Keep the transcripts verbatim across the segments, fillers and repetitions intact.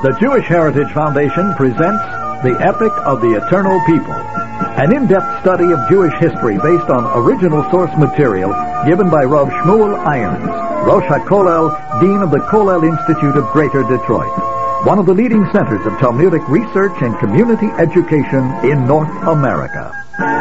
The Jewish Heritage Foundation presents The Epic of the Eternal People, an in-depth study of Jewish history based on original source material given by Rav Shmuel Irons, Rosh HaKollel, Dean of the Kollel Institute of Greater Detroit, one of the leading centers of Talmudic research and community education in North America.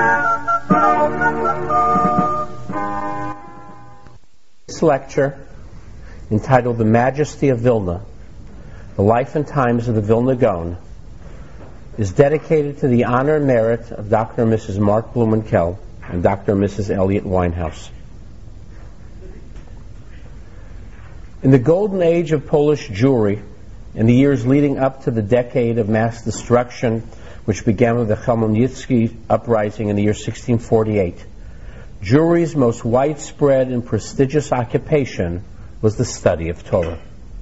This lecture, entitled The Majesty of Vilna, The Life and Times of the Vilna Gaon, is dedicated to the honor and merit of Doctor and Missus Mark Blumenkel and Doctor and Missus Elliot Winehouse. In the golden age of Polish Jewry, in the years leading up to the decade of mass destruction which began with the Chmielnicki uprising in the year sixteen forty-eight, Jewry's most widespread and prestigious occupation was the study of Torah.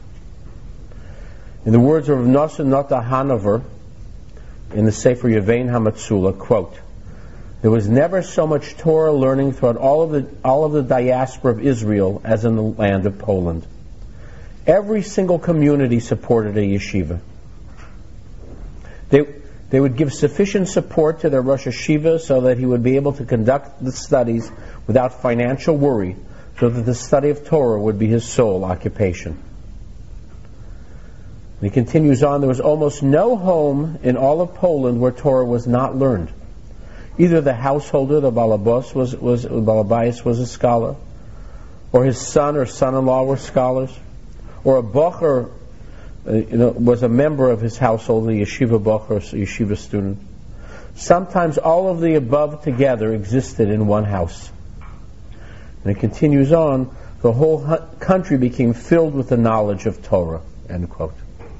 In the words of Nosson Nota Hanover in the Sefer Yevein HaMatzula, quote, "There was never so much Torah learning throughout all of the all of the diaspora of Israel as in the land of Poland. Every single community supported a yeshiva. They they would give sufficient support to their Rosh Hashiva so that he would be able to conduct the studies without financial worry, so that the study of Torah would be his sole occupation." And he continues on, "There was almost no home in all of Poland where Torah was not learned. Either the householder, the balabos, was, was, balabais was a scholar, or his son or son-in-law were scholars, or a bocher uh, you know, was a member of his household, a yeshiva bocher, a yeshiva student. Sometimes all of the above together existed in one house." And it continues on, "The whole hu- country became filled with the knowledge of Torah," end quote.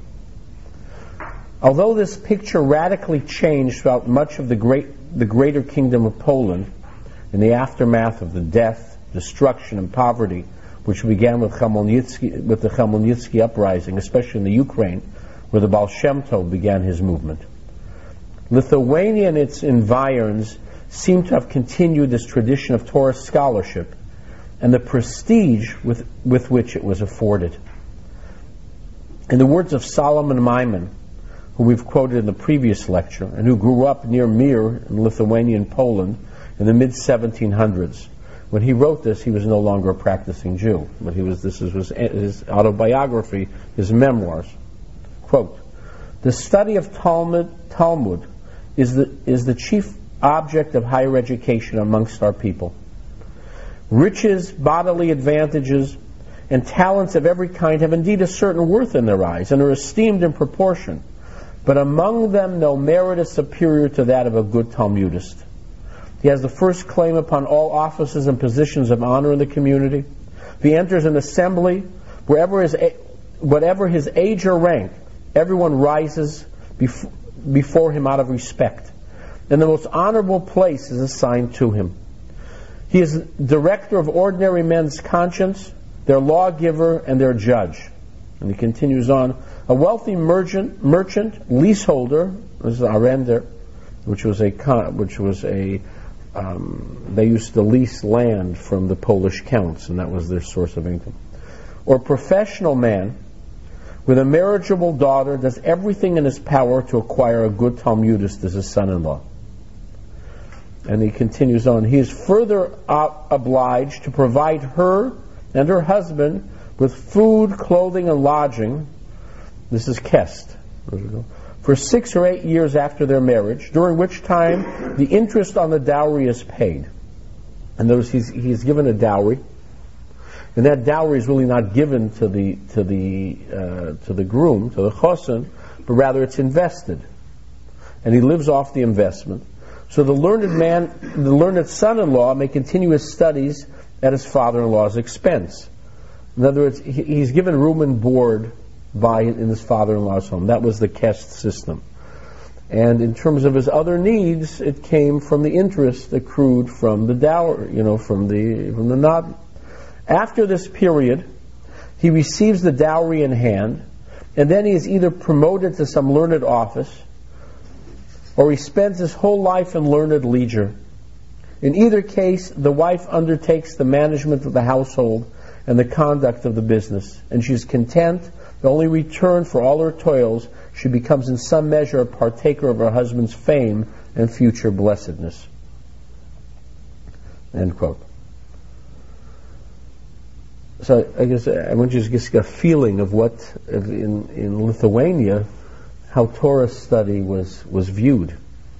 Although this picture radically changed throughout much of the great, the greater kingdom of Poland in the aftermath of the death, destruction, and poverty which began with, Chmielnicki, with the Chmielnicki uprising, especially in the Ukraine, where the Baal Shem Tov began his movement, Lithuania and its environs seem to have continued this tradition of Torah scholarship and the prestige with, with which it was afforded. In the words of Solomon Maimon, who we've quoted in the previous lecture, and who grew up near Mir in Lithuanian Poland in the mid seventeen hundreds. When he wrote this, he was no longer a practicing Jew, but he was this is his, his autobiography, his memoirs. Quote, "The study of Talmud, Talmud is the, is the chief object of higher education amongst our people. Riches, bodily advantages, and talents of every kind have indeed a certain worth in their eyes and are esteemed in proportion. But among them no merit is superior to that of a good Talmudist. He has the first claim upon all offices and positions of honor in the community. If he enters an assembly, wherever his, whatever his age or rank, everyone rises bef- before him out of respect, and the most honorable place is assigned to him. He is director of ordinary men's conscience, their lawgiver, and their judge." And he continues on, "A wealthy merchant, merchant leaseholder, this is arrender, which was a which was a um, they used to lease land from the Polish counts, and that was their source of income. Or professional man with a marriageable daughter does everything in his power to acquire a good Talmudist as his son-in-law." And he continues on, "He is further ob- obliged to provide her and her husband with food, clothing, and lodging." This is Kest. "For six or eight years after their marriage, during which time the interest on the dowry is paid." And those he's, he's given a dowry, and that dowry is really not given to the to the uh, to the groom, to the chosin, but rather it's invested, and he lives off the investment. So the learned man, the learned son-in-law, may continue his studies at his father-in-law's expense. In other words, he, he's given room and board by in his father-in-law's home. That was the Kest system. And in terms of his other needs, it came from the interest accrued from the dower, you know, from the from the nod. After this period, he receives the dowry in hand, and then he is either promoted to some learned office, or he spends his whole life in learned leisure. In either case, the wife undertakes the management of the household and the conduct of the business, and she is content. The only return for all her toils, she becomes in some measure a partaker of her husband's fame and future blessedness. End quote. So I guess I want you to just get a feeling of what in, in Lithuania, how Torah study was, was viewed.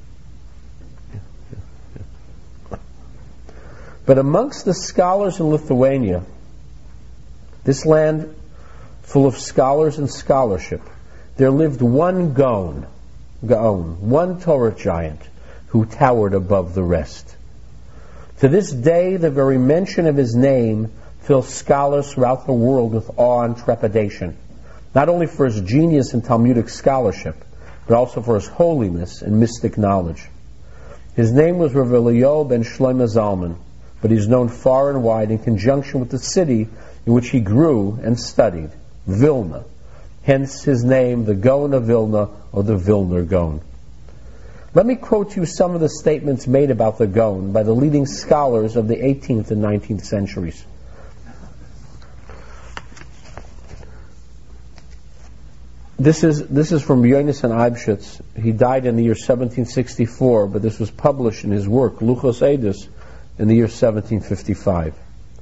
But amongst the scholars in Lithuania, this land full of scholars and scholarship, there lived one Gaon, Gaon, one Torah giant, who towered above the rest. To this day, the very mention of his name fills scholars throughout the world with awe and trepidation, not only for his genius in Talmudic scholarship, but also for his holiness and mystic knowledge. His name was Rav Eliyahu ben Shlomo Zalman, but he is known far and wide in conjunction with the city in which he grew and studied, Vilna. Hence his name, the Gaon of Vilna, or the Vilner Gaon. Let me quote you some of the statements made about the Gaon by the leading scholars of the eighteenth and nineteenth centuries. This is this is from Yonasan Eibschutz. He died in the year seventeen sixty-four, but this was published in his work, Luchos Edus, in the year seventeen fifty-five.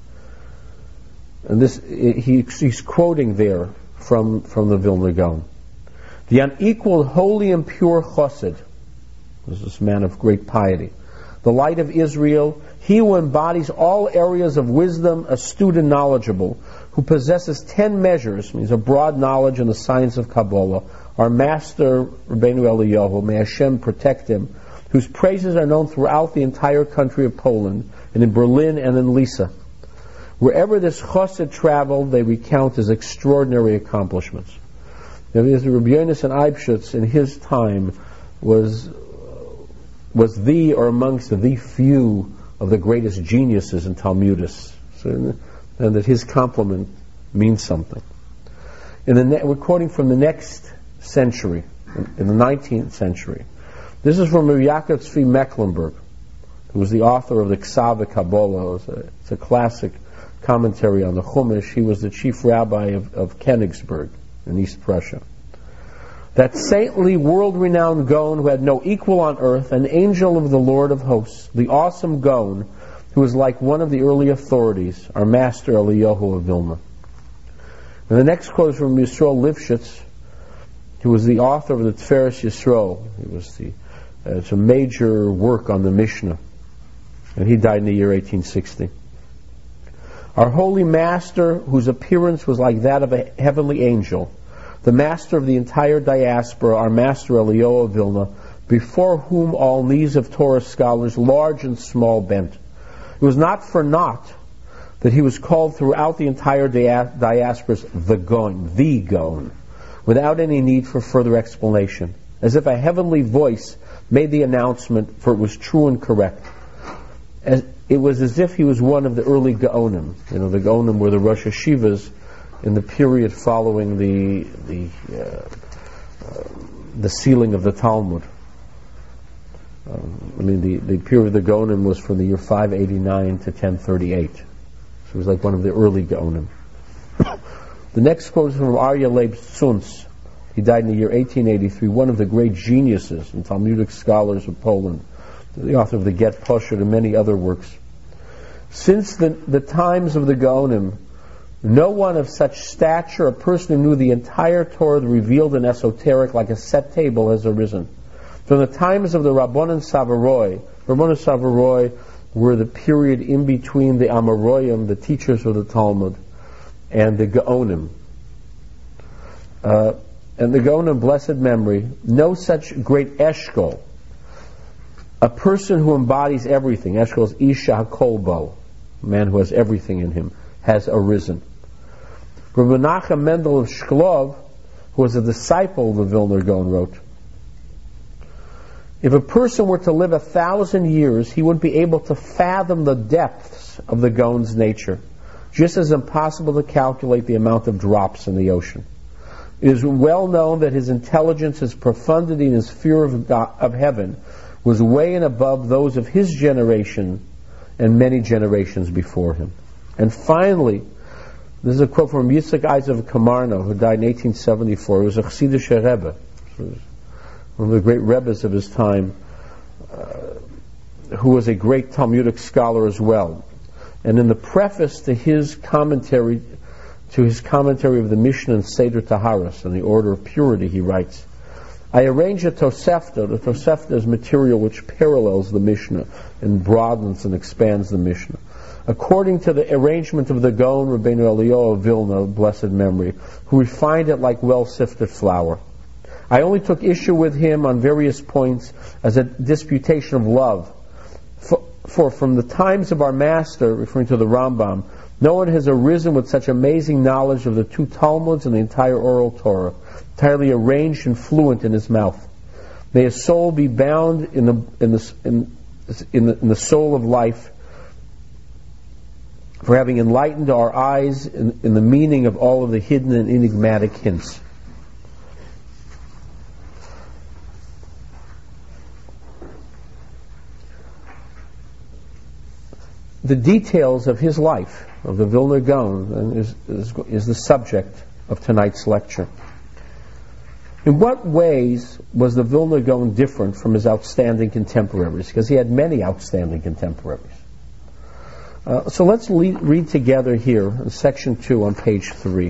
And this he, he's quoting there from, from the Vilna Gaon. The unequaled, holy and pure chassid, this is this man of great piety, the light of Israel, he who embodies all areas of wisdom, astute and knowledgeable, who possesses ten measures, means a broad knowledge in the science of Kabbalah, our master Rabbeinu Eliyahu, may Hashem protect him, whose praises are known throughout the entire country of Poland, and in Berlin and in Lisa. Wherever this chassid traveled, they recount his extraordinary accomplishments. Now, Rabbi Yonasan Eibschutz in his time was was the, or amongst the few of the greatest geniuses and Talmudists, so, and that his compliment means something. In the ne- we're quoting from the next century, in, in the nineteenth century. This is from Rabbi Yaakov Tzvi Mecklenburg, who was the author of the Ksav Kabbalah. It's a, it's a classic commentary on the Chumash. He was the chief rabbi of, of Königsberg in East Prussia. That saintly, world-renowned Gaon who had no equal on earth, an angel of the Lord of hosts, the awesome Gaon, who was like one of the early authorities, our master Eliyahu of Vilna. And the next quote is from Yisroel Lifshitz, who was the author of the Tiferes Yisroel. He was the uh, it's a major work on the Mishnah, and he died in the year eighteen sixty. Our holy master, whose appearance was like that of a heavenly angel, the master of the entire diaspora, our master Eliyahu of Vilna, before whom all knees of Torah scholars, large and small, bent. It was not for naught that he was called throughout the entire dia- diaspora the Gaon, the Gaon, without any need for further explanation, as if a heavenly voice made the announcement, for it was true and correct. As, it was as if he was one of the early Gaonim. You know, the Gaonim were the Rosh Hashivas in the period following the the uh, uh, the sealing of the Talmud. Um, I mean, the, the period of the Gaonim was from the year five eighty-nine to ten thirty-eight. So it was like one of the early Gaonim. The next quote is from Aryeh Leib Tzuntz. He died in the year eighteen eighty-three, one of the great geniuses and Talmudic scholars of Poland, the author of the Get Poshet and many other works. Since the, the times of the Gaonim, no one of such stature, a person who knew the entire Torah revealed and esoteric like a set table, has arisen. From the times of the Rabbanan Savaroi, Rabbanan Savaroi were the period in between the Amoraim, the teachers of the Talmud, and the Gaonim. Uh, and the Gaonim, blessed memory, no such great Eshkol, a person who embodies everything. Eshkol is Isha HaKolbo, a man who has everything in him, has arisen. Rabbi Menachem Mendel of Shklov, who was a disciple of the Vilner Gaon, wrote, if a person were to live a thousand years, he would be able to fathom the depths of the Gaon's nature, just as impossible to calculate the amount of drops in the ocean. It is well known that his intelligence, his profundity, and his fear of, God, of heaven was way and above those of his generation and many generations before him. And finally, This is a quote from Yitzhak Isaac of Kamarno, who died in eighteen seventy-four. He was a Chassidish Rebbe, one of the great Rebbes of his time, uh, who was a great Talmudic scholar as well. And in the preface to his commentary, to his commentary of the Mishnah and Seder Taharas, in the order of purity, he writes, I arrange a Tosefta. The Tosefta is material which parallels the Mishnah and broadens and expands the Mishnah, according to the arrangement of the Gaon Rabbeinu Eliyahu of Vilna, blessed memory, who refined it like well-sifted flour. I only took issue with him on various points as a disputation of love. For, for from the times of our master, referring to the Rambam, no one has arisen with such amazing knowledge of the two Talmuds and the entire oral Torah, entirely arranged and fluent in his mouth. May his soul be bound in the in the in, in the, in the soul of life, for having enlightened our eyes in, in the meaning of all of the hidden and enigmatic hints. The details of his life, of the Vilna Gaon, is, is, is the subject of tonight's lecture. In what ways was the Vilna Gaon different from his outstanding contemporaries? Because he had many outstanding contemporaries. Uh, so let's le- read together here in section two on page three.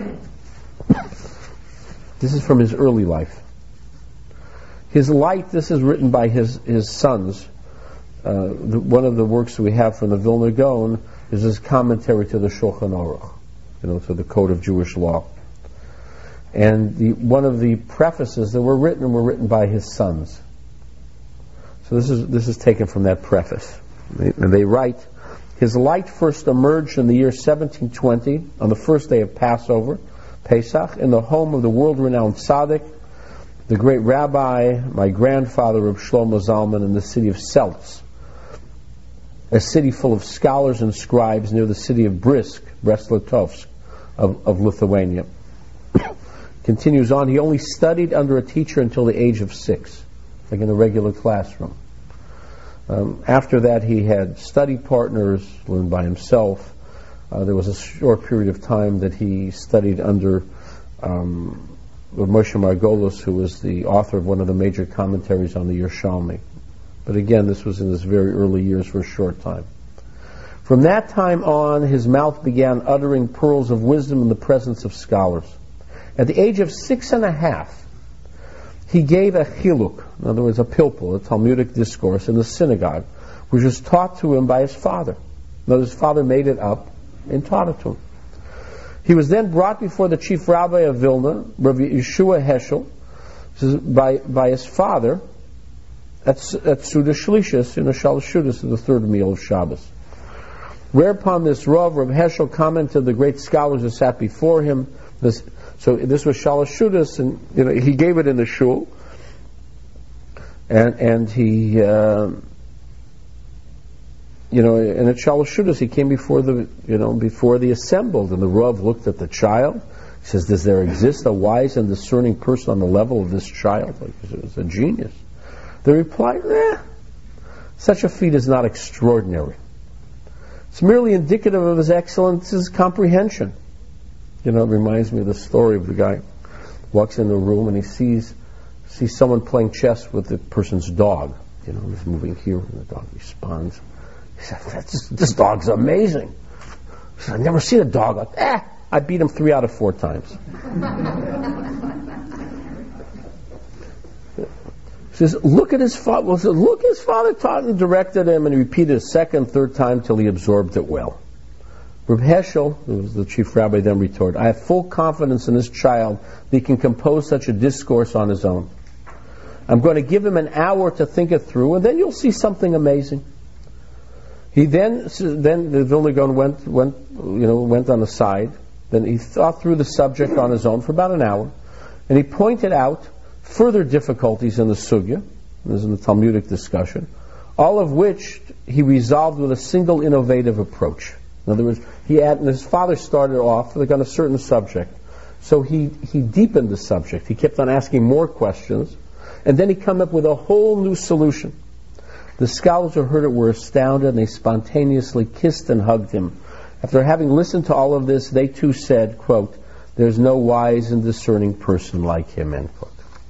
This is from his early life. His light, this is written by his, his sons. Uh, the, one of the works that we have from the Vilna Gaon is his commentary to the Shulchan Aruch, you know, to the Code of Jewish Law. And the, one of the prefaces that were written were written by his sons. So this is this is taken from that preface. They, and they write, his light first emerged in the year seventeen twenty, on the first day of Passover, Pesach, in the home of the world-renowned tzaddik, the great rabbi, my grandfather, Reb Shlomo Zalman, in the city of Seltz, a city full of scholars and scribes near the city of Brisk, Brest-Litovsk, of, of Lithuania. Continues on, he only studied under a teacher until the age of six, like in a regular classroom. Um, after that, he had study partners, learned by himself. Uh, there was a short period of time that he studied under um, Moshe Margolis, who was the author of one of the major commentaries on the Yerushalmi. But again, this was in his very early years for a short time. From that time on, his mouth began uttering pearls of wisdom in the presence of scholars. At the age of six and a half, he gave a chiluk, in other words, a pilpul, a Talmudic discourse, in the synagogue, which was taught to him by his father. Now, his father made it up and taught it to him. He was then brought before the chief rabbi of Vilna, Rabbi Yeshua Heschel, by, by his father, at, at Suda Shlishis, in the Shalosh Shudas, the third meal of Shabbos. Whereupon this Rav, Rabbi Heschel, commented to the great scholars who sat before him. This, so this was Shalosh Shudas, and you know, he gave it in the shul, and and he, uh, you know, and at Shalosh Shudas he came before the, you know, before the assembled, and the Rav looked at the child. He says, "Does there exist a wise and discerning person on the level of this child? Like, it's a genius." They replied, "Eh, such a feat is not extraordinary. It's merely indicative of his excellence, his comprehension." You know, it reminds me of the story of the guy who walks into a room and he sees sees someone playing chess with the person's dog. You know, he's moving here and the dog responds. He said, That's, this dog's amazing. He said, I've never seen a dog like that. Eh, I beat him three out of four times. He says, look at his father. Well, look, his father taught and directed him, and he repeated a second, third time till he absorbed it well. Reb Heschel, who was the chief rabbi, then retorted, I have full confidence in this child that he can compose such a discourse on his own. I'm going to give him an hour to think it through, and then you'll see something amazing. He then, then the Vilna Gaon went, went, you know, went on the side. Then he thought through the subject on his own for about an hour, and he pointed out further difficulties in the sugya, this is in the Talmudic discussion, all of which he resolved with a single innovative approach. In other words, he had, and his father started off like on a certain subject, so he, he deepened the subject. He kept on asking more questions, and then he came up with a whole new solution. The scholars who heard it were astounded, and they spontaneously kissed and hugged him After having listened to all of this, they too said, quote, "There's no wise and discerning person like him," end quote.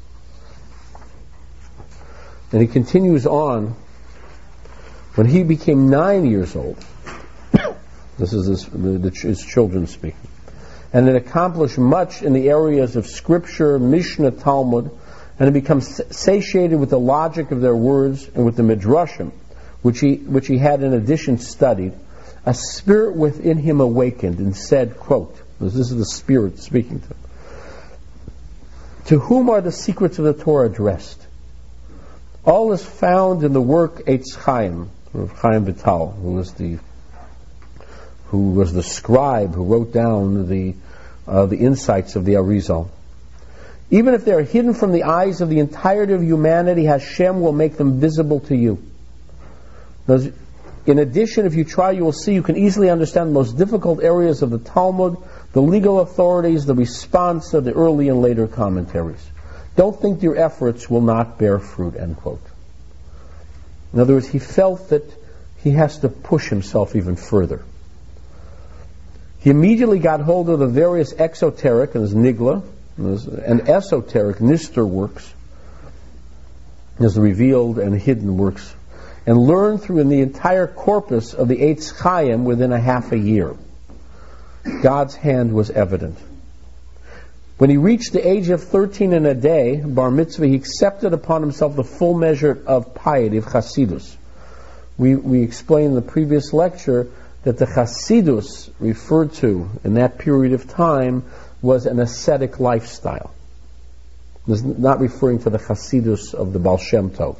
And he continues on, when he became nine years old, this is his, the, the, his children speaking, and had accomplished much in the areas of Scripture, Mishnah, Talmud, and had become satiated with the logic of their words and with the Midrashim, which he, which he had in addition studied, a spirit within him awakened and said, quote, this is the Spirit speaking to him, "To whom are the secrets of the Torah addressed? All is found in the work Eitz Chaim," of Chaim Vital, who was the who was the scribe who wrote down the uh, the insights of the Arizal. "Even if they are hidden from the eyes of the entirety of humanity, Hashem will make them visible to you. Those, in addition, if you try, you will see you can easily understand the most difficult areas of the Talmud, the legal authorities, the response of the early and later commentaries. Don't think your efforts will not bear fruit," end quote. In other words, he felt that he has to push himself even further. He immediately got hold of the various exoteric, and there's Nigla, and esoteric Nister works, there's the revealed and hidden works, and learned through the entire corpus of the Eitz Chaim within a half a year. God's hand was evident. When he reached the age of thirteen and a day, bar mitzvah, he accepted upon himself the full measure of piety, of Chasidus. We, we explained in the previous lecture that the Chasidus referred to in that period of time was an ascetic lifestyle. This is not referring to the Chasidus of the Baal Shem Tov.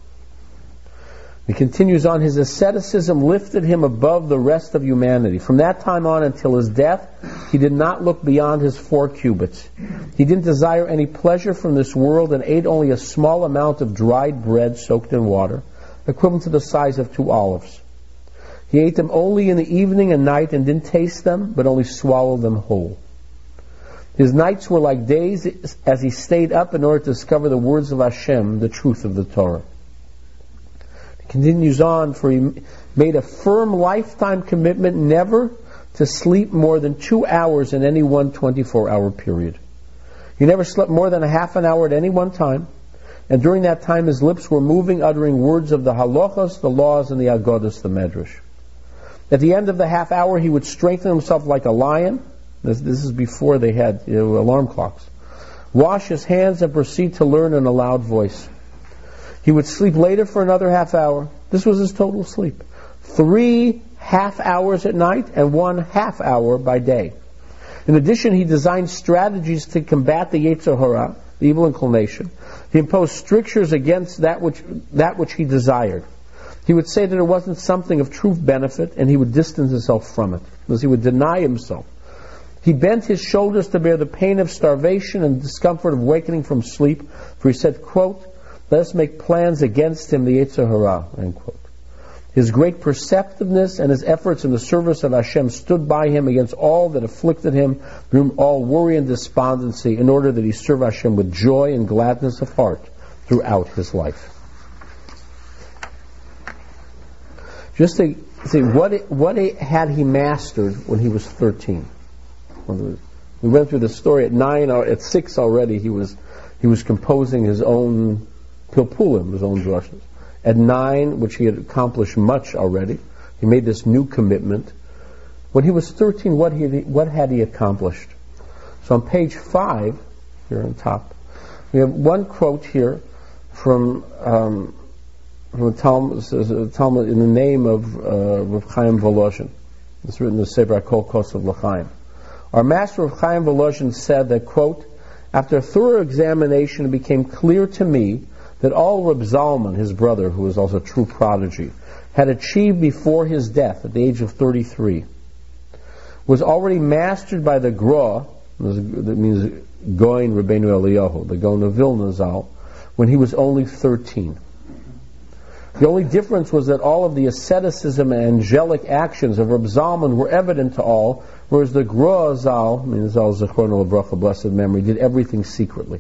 He continues on, his asceticism lifted him above the rest of humanity. From that time on until his death, he did not look beyond his four cubits. He didn't desire any pleasure from this world and ate only a small amount of dried bread soaked in water, equivalent to the size of two olives. He ate them only in the evening and night and didn't taste them, but only swallowed them whole. His nights were like days as he stayed up in order to discover the words of Hashem, the truth of the Torah. Continues on, for he made a firm lifetime commitment never to sleep more than two hours in any one twenty-four hour period. He never slept more than a half an hour at any one time, and during that time his lips were moving, uttering words of the halachas, the laws, and the agodas, the medrash. At the end of the half hour he would strengthen himself like a lion. This, this is before they had you know, alarm clocks. Wash his hands and proceed to learn in a loud voice. He would sleep later for another half hour. This was his total sleep. Three half hours at night and one half hour by day. In addition, he designed strategies to combat the Yetzer Hara, the evil inclination. He imposed strictures against that which, that which he desired. He would say that it wasn't something of true benefit, and he would distance himself from it, because he would deny himself. He bent his shoulders to bear the pain of starvation and discomfort of awakening from sleep, for he said, quote, "Let us make plans against him, the Yetzer Hara," end quote. His great perceptiveness and his efforts in the service of Hashem stood by him against all that afflicted him, through all worry and despondency, in order that he serve Hashem with joy and gladness of heart throughout his life. Just to see, what it, what it had he mastered when he was thirteen? We went through the story at nine, or at six already. He was he was composing his own Pilpulim, his own drushes. At nine, which he had accomplished much already, he made this new commitment. When he was thirteen, what he what had he accomplished? So on page five, here on top, we have one quote here from um, from the Talmud, a Talmud in the name of uh, Rav Chaim Volozhin. It's written in the Sefer Kol Kosov L'Chaim. Our master Rav Chaim Volozhin said that, quote, "After a thorough examination, it became clear to me that all Reb Zalman, his brother, who was also a true prodigy, had achieved before his death at the age of thirty-three, was already mastered by the Gra, that means Goin Rabbeinu Eliyahu, the Gaon of Vilna Zal, when he was only thirteen. The only difference was that all of the asceticism and angelic actions of Reb Zalman were evident to all, whereas the Gra Zal, I mean Zal Zechron Bracha, blessed memory, did everything secretly."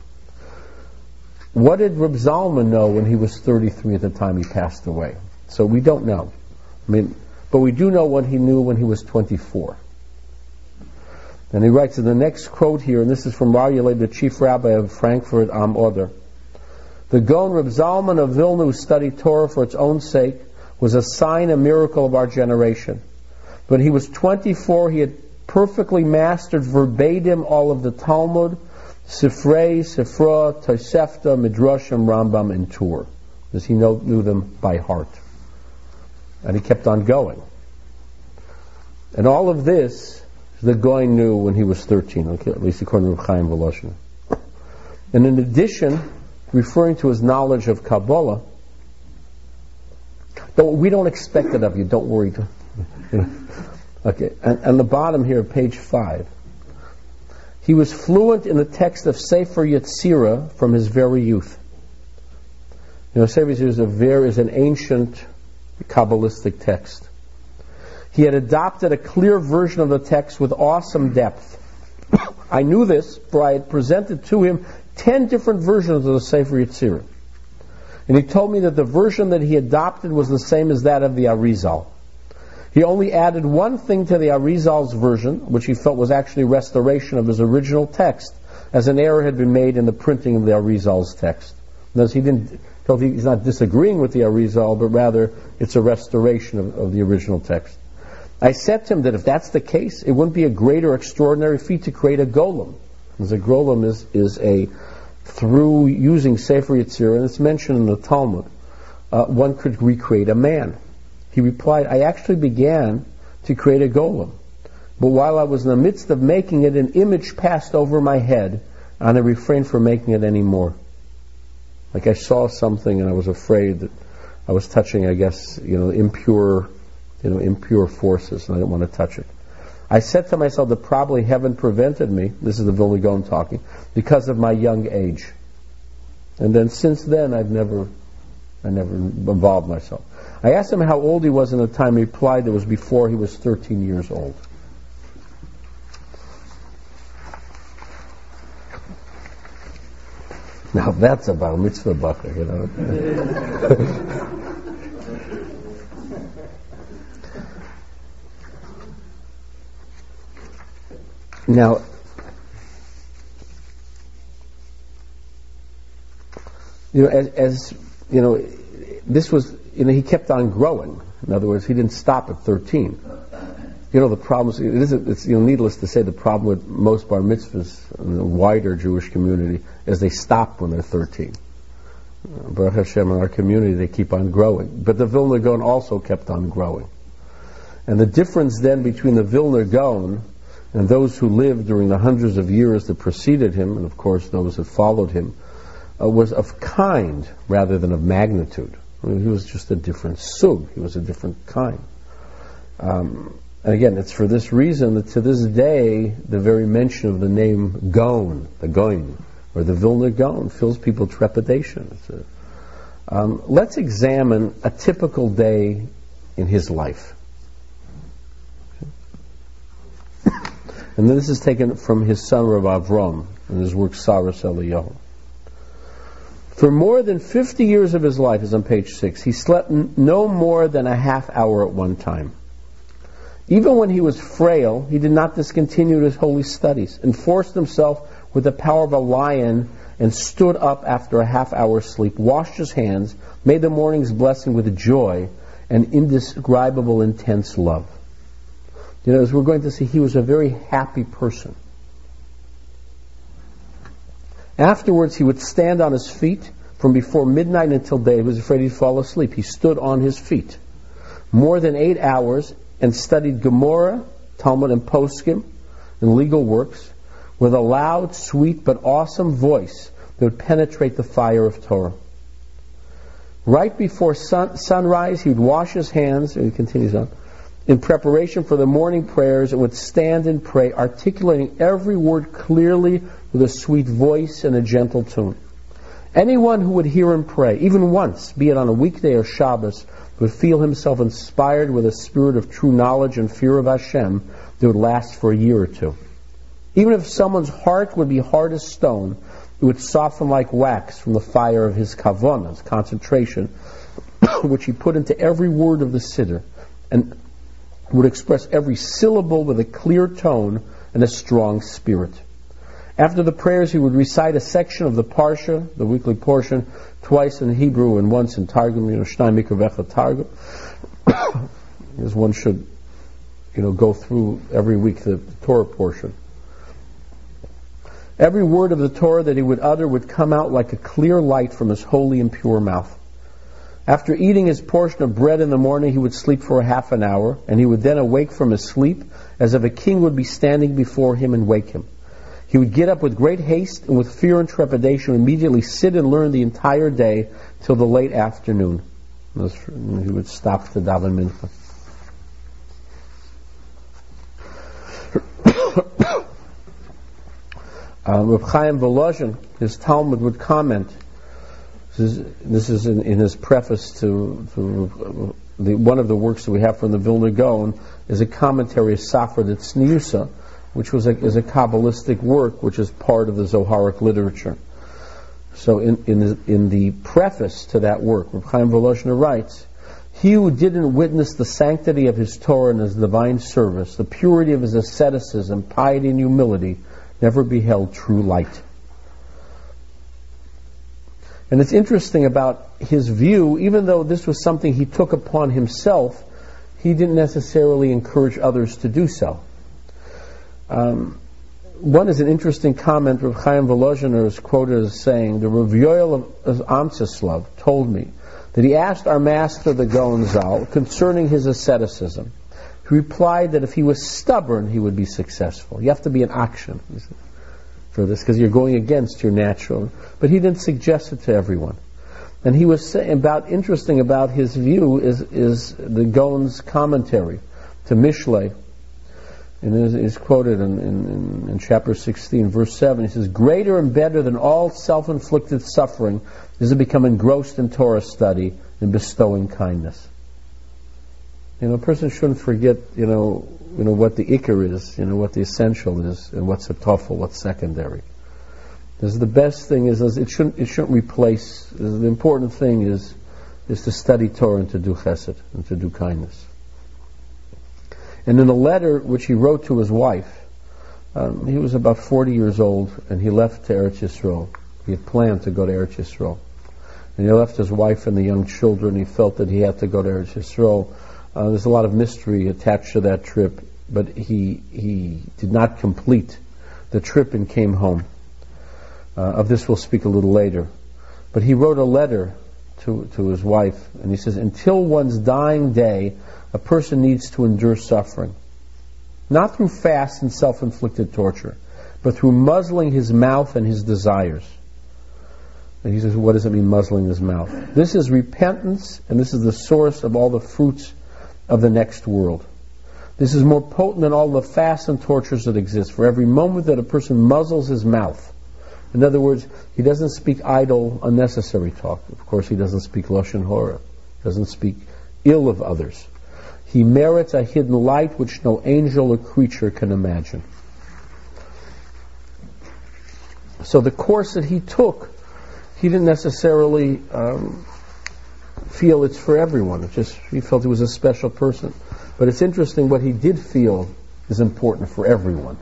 What did Reb Zalman know when he was thirty-three at the time he passed away? So we don't know. I mean, but we do know what he knew when he was twenty-four. And he writes in the next quote here, and this is from Aryeh, the chief rabbi of Frankfurt am Oder. The Gaon Reb Zalman of Vilna, who studied Torah for its own sake, was a sign, a miracle of our generation. When he was twenty-four, he had perfectly mastered verbatim all of the Talmud, Sifrei, Sifra, Tosefta, Midrashim, Rambam, and Tur, because he know, knew them by heart. And he kept on going. And all of this, the Goin knew when he was thirteen, okay, at least according to Reb Chaim Voloshin. And in addition, referring to his knowledge of Kabbalah, don't, we don't expect it of you, don't worry. Okay, and, and the bottom here, page five. He was fluent in the text of Sefer Yetzirah from his very youth. You know, Sefer Yetzirah is, a very, is an ancient Kabbalistic text. He had adopted a clear version of the text with awesome depth. I knew this, for I had presented to him ten different versions of the Sefer Yetzirah. And he told me that the version that he adopted was the same as that of the Arizal. He only added one thing to the Arizal's version, which he felt was actually restoration of his original text, as an error had been made in the printing of the Arizal's text. Thus, he didn't, he's not disagreeing with the Arizal, but rather it's a restoration of, of the original text. I said to him that if that's the case, it wouldn't be a great or extraordinary feat to create a golem. Because a golem is, is a, through using Sefer Yetzirah, and it's mentioned in the Talmud, uh, one could recreate a man. He replied, I actually began to create a golem. But while I was in the midst of making it, an image passed over my head, and I refrained from making it anymore. Like I saw something and I was afraid that I was touching, I guess, you know, impure, you know, impure forces, and I didn't want to touch it. I said to myself that probably heaven prevented me, this is the Vilna Gaon talking, because of my young age. And then since then I've never, I never involved myself. I asked him how old he was in the time. He replied it was before he was thirteen years old. Now that's a bar mitzvah bacher, you know. Now, you know, as, as you know, this was, you know, he kept on growing. In other words, he didn't stop at thirteen. You know, the problems, it isn't, it's, you know, needless to say, the problem with most bar mitzvahs in the wider Jewish community is they stop when they're thirteen. Baruch Hashem, in our community, they keep on growing. But the Vilna Gaon also kept on growing. And the difference then between the Vilna Gaon and those who lived during the hundreds of years that preceded him, and of course those that followed him, uh, was of kind rather than of magnitude. I mean, he was just a different sug. He was a different kind. Um, and again, it's for this reason that to this day, the very mention of the name Gaon, the Gaon, or the Vilna Gaon, fills people with trepidation. It's a, um, let's examine a typical day in his life. And then this is taken from his son Rav Avram in his work Saras Eliyahu. For more than fifty years of his life, is on page six, he slept n- no more than a half hour at one time. Even when he was frail, he did not discontinue his holy studies, and forced himself with the power of a lion, and stood up after a half hour's sleep, washed his hands, made the morning's blessing with joy and indescribable intense love. You know, as we're going to see, he was a very happy person. Afterwards, he would stand on his feet from before midnight until day. He was afraid he'd fall asleep. He stood on his feet more than eight hours and studied Gemara, Talmud, and Poskim, and legal works, with a loud, sweet, but awesome voice that would penetrate the fire of Torah. Right before sun, sunrise, he would wash his hands, and he continues on, in preparation for the morning prayers, and would stand and pray, articulating every word clearly with a sweet voice and a gentle tune. Anyone who would hear him pray, even once, be it on a weekday or Shabbos, would feel himself inspired with a spirit of true knowledge and fear of Hashem that would last for a year or two. Even if someone's heart would be hard as stone, it would soften like wax from the fire of his kavanah, his concentration, which he put into every word of the siddur. And would express every syllable with a clear tone and a strong spirit. After the prayers, he would recite a section of the Parsha, the weekly portion, twice in Hebrew and once in Targum, you know, Shnai Mikra V'Echad Targum, as one should, you know, go through every week the Torah portion. Every word of the Torah that he would utter would come out like a clear light from his holy and pure mouth. After eating his portion of bread in the morning, he would sleep for a half an hour, and he would then awake from his sleep as if a king would be standing before him and wake him. He would get up with great haste and with fear and trepidation immediately sit and learn the entire day till the late afternoon. He would stop to daven mincha. uh, Reb Chaim Volozhin, his Talmud, would comment. This is, this is in, in his preface to, to the, one of the works that we have from the Vilna Gaon is a commentary of Safra Tzniusa, which was a, is a Kabbalistic work, which is part of the Zoharic literature. So in, in, the, in the preface to that work, Reb Chaim Volozhin writes, "He who didn't witness the sanctity of his Torah and his divine service, the purity of his asceticism, piety and humility, never beheld true light." And it's interesting about his view, even though this was something he took upon himself, he didn't necessarily encourage others to do so. Um, one is an interesting comment. Reb Chaim Volozhin is quoted as saying, "The Rav Yoel of Amtzislav told me that he asked our master, the Gaon Zal, concerning his asceticism. He replied that if he was stubborn, he would be successful. You have to be in action for this, because you're going against your natural." But he didn't suggest it to everyone. And he was saying about interesting about his view is is the Gaon's commentary to Mishlei. And it is quoted in, in, in chapter sixteen, verse seven. He says, "Greater and better than all self-inflicted suffering is to become engrossed in Torah study and bestowing kindness." You know, a person shouldn't forget, you know, you know what the ikar is, you know, what the essential is, and what's a tofel, what's secondary. This is the best thing is, is it shouldn't it shouldn't replace. The important thing is is to study Torah and to do chesed and to do kindness. And in a letter which he wrote to his wife, um, he was about forty years old, and he left to Eretz Yisrael. He had planned to go to Eretz Yisrael, and he left his wife and the young children. He felt that he had to go to Eretz Yisrael. Uh, there's a lot of mystery attached to that trip, but he he did not complete the trip and came home. Uh, of this we'll speak a little later. But he wrote a letter to to his wife, and he says, "Until one's dying day, a person needs to endure suffering, not through fast and self-inflicted torture, but through muzzling his mouth and his desires." And he says, what does it mean, muzzling his mouth? "This is repentance, and this is the source of all the fruits of the next world. This is more potent than all the fasts and tortures that exist. For every moment that a person muzzles his mouth," in other words, he doesn't speak idle, unnecessary talk. Of course, he doesn't speak lashon hora, doesn't speak ill of others. "He merits a hidden light which no angel or creature can imagine." So the course that he took, he didn't necessarily um, feel it's for everyone. It just he felt he was a special person. But it's interesting, what he did feel is important for everyone.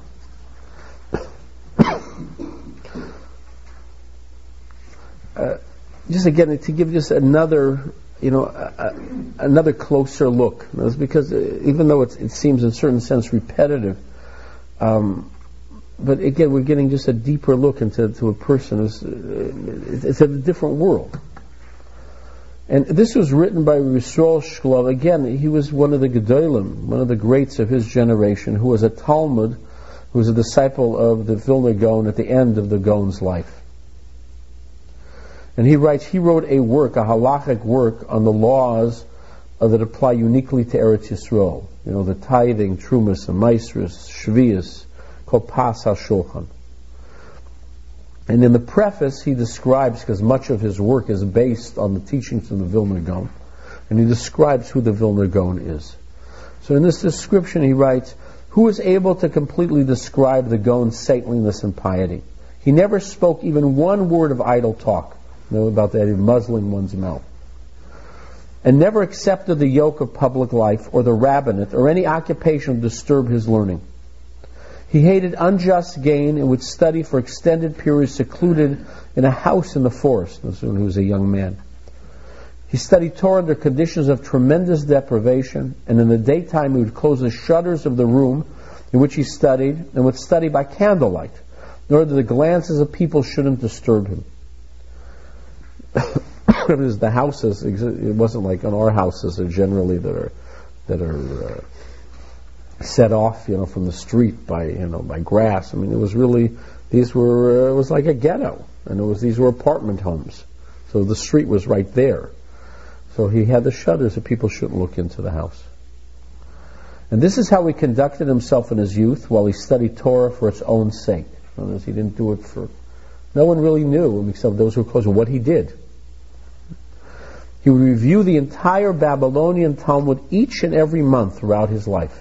uh, just again, to give just another, you know, uh, another closer look. It's because uh, even though it's, it seems in a certain sense repetitive, um, but again, we're getting just a deeper look into to a person who's uh, it's a different world. And this was written by Yisrael Shklov. Again, he was one of the Gedolim, one of the greats of his generation, who was a Talmud, who was a disciple of the Vilna Gaon at the end of the Gaon's life. And he writes, he wrote a work, a halachic work, on the laws uh, that apply uniquely to Eretz Yisrael. You know, the tithing, trumas, and maasros, shvius, called Pas HaShulchan. And in the preface, he describes, because much of his work is based on the teachings of the Vilna Gaon, and he describes who the Vilna Gaon is. So in this description, he writes, "Who is able to completely describe the Gaon's saintliness and piety? He never spoke even one word of idle talk." You know about that, muzzling one's mouth. and never accepted the yoke of public life or the rabbinate or any occupation to disturb his learning. He hated unjust gain and would study for extended periods secluded in a house in the forest. This was when he was a young man. He studied Torah under conditions of tremendous deprivation, and in the daytime he would close the shutters of the room in which he studied and would study by candlelight, in order that the glances of people shouldn't disturb him. Because the houses, it wasn't like on our houses that generally that are that are uh, set off, you know, from the street by you know by grass. I mean, it was really these were uh, it was like a ghetto, and it was these were apartment homes, so the street was right there. So he had the shutters that people shouldn't look into the house. And this is how he conducted himself in his youth, while he studied Torah for its own sake. In other words, he didn't do it for. No one really knew except those who were close what he did. He would review the entire Babylonian Talmud each and every month throughout his life.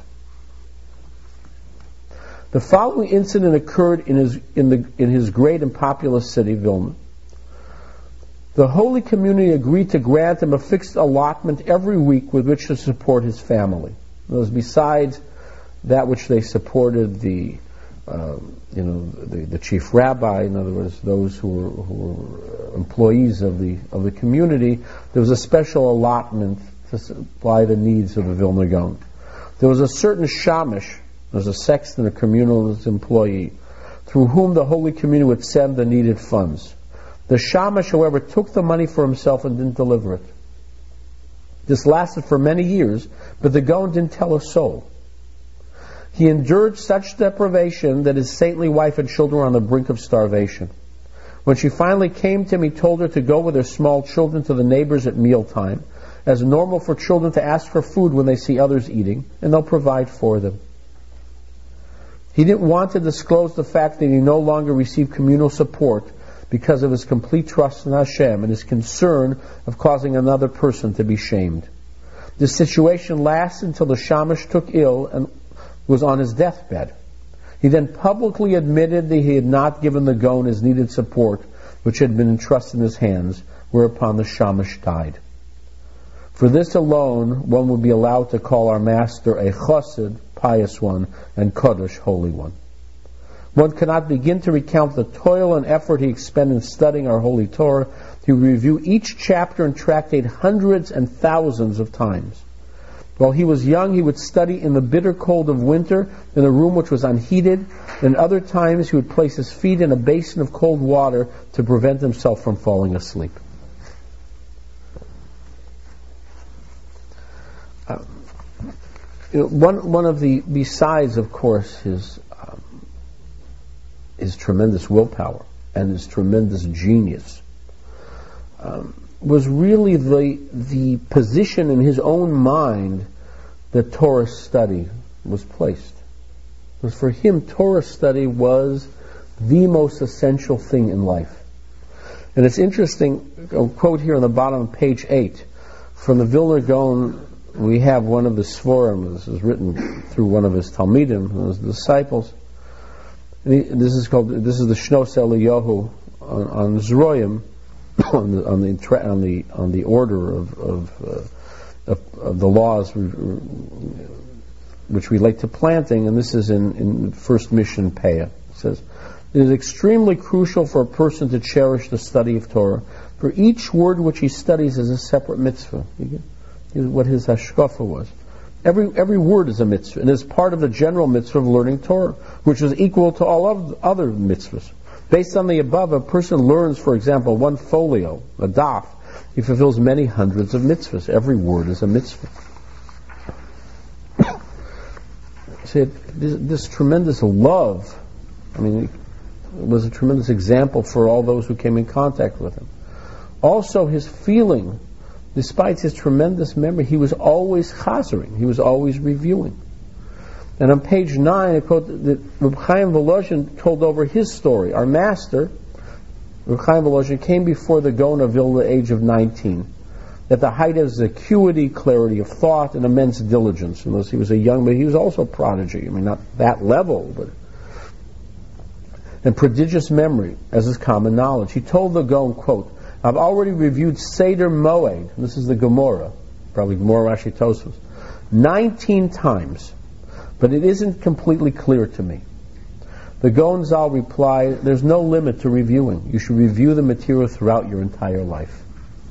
The following incident occurred in his in the in his great and populous city, Vilna. The holy community agreed to grant him a fixed allotment every week with which to support his family. Those besides that which they supported the um, you know the, the chief rabbi, in other words, those who were, who were employees of the of the community, there was a special allotment to supply the needs of the Vilna Gaon. There was a certain shamish, there was a sexton, a communal employee, through whom the holy community would send the needed funds. The shamish, however, took the money for himself and didn't deliver it. This lasted for many years, but the Gaon didn't tell a soul. He endured such deprivation that his saintly wife and children were on the brink of starvation. When she finally came to him, he told her to go with her small children to the neighbors at mealtime, as normal for children to ask for food when they see others eating, and they'll provide for them. He didn't want to disclose the fact that he no longer received communal support because of his complete trust in Hashem and his concern of causing another person to be shamed. This situation lasted until the shamish took ill and was on his deathbed. He then publicly admitted that he had not given the Gaon his needed support, which had been entrusted in his hands, whereupon the shamish died. For this alone, one would be allowed to call our master a chassid, pious one, and kodesh, holy one. One cannot begin to recount the toil and effort he expended in studying our holy Torah. He would review each chapter and tractate hundreds and thousands of times. While he was young, he would study in the bitter cold of winter in a room which was unheated, and other times he would place his feet in a basin of cold water to prevent himself from falling asleep. Uh, you know, one one of the besides, of course, his um, his tremendous willpower and his tremendous genius um, was really the the position in his own mind that Torah study was placed. Because for him, Torah study was the most essential thing in life. And it's interesting, I'll quote here on the bottom of page eight, from the Vilna Gaon, we have one of the Sforim, this is written through one of his Talmidim, his disciples. And he, this is called, this is the Shnos Eliyahu on, on Zroim, on the on the on the on the order of of, uh, of, of the laws which relate to planting, and this is in in First Mission Peah. It says, it is extremely crucial for a person to cherish the study of Torah, for each word which he studies is a separate mitzvah. You get, is what his hashkafa was. Every every word is a mitzvah, and is part of the general mitzvah of learning Torah, which is equal to all of other mitzvahs. Based on the above, a person learns, for example, one folio, a daf. He fulfills many hundreds of mitzvahs. Every word is a mitzvah. See, this, this tremendous love, I mean, it was a tremendous example for all those who came in contact with him. Also, his feeling, despite his tremendous memory, he was always chazering. He was always reviewing. And on page nine, I quote that Reb Chaim Volozhin told over his story. Our master, Reb Chaim Volozhin, came before the Gaon of Vilna at the age of nineteen, at the height of his acuity, clarity of thought, and immense diligence. Unless he was a young man, he was also a prodigy. I mean, not that level, but and prodigious memory, as is common knowledge. He told the Gaon, quote, I've already reviewed Seder Moed, this is the Gemara, probably more Rashi Tosfos, nineteen times, but it isn't completely clear to me. The Gaon Zal replied, there's no limit to reviewing. You should review the material throughout your entire life.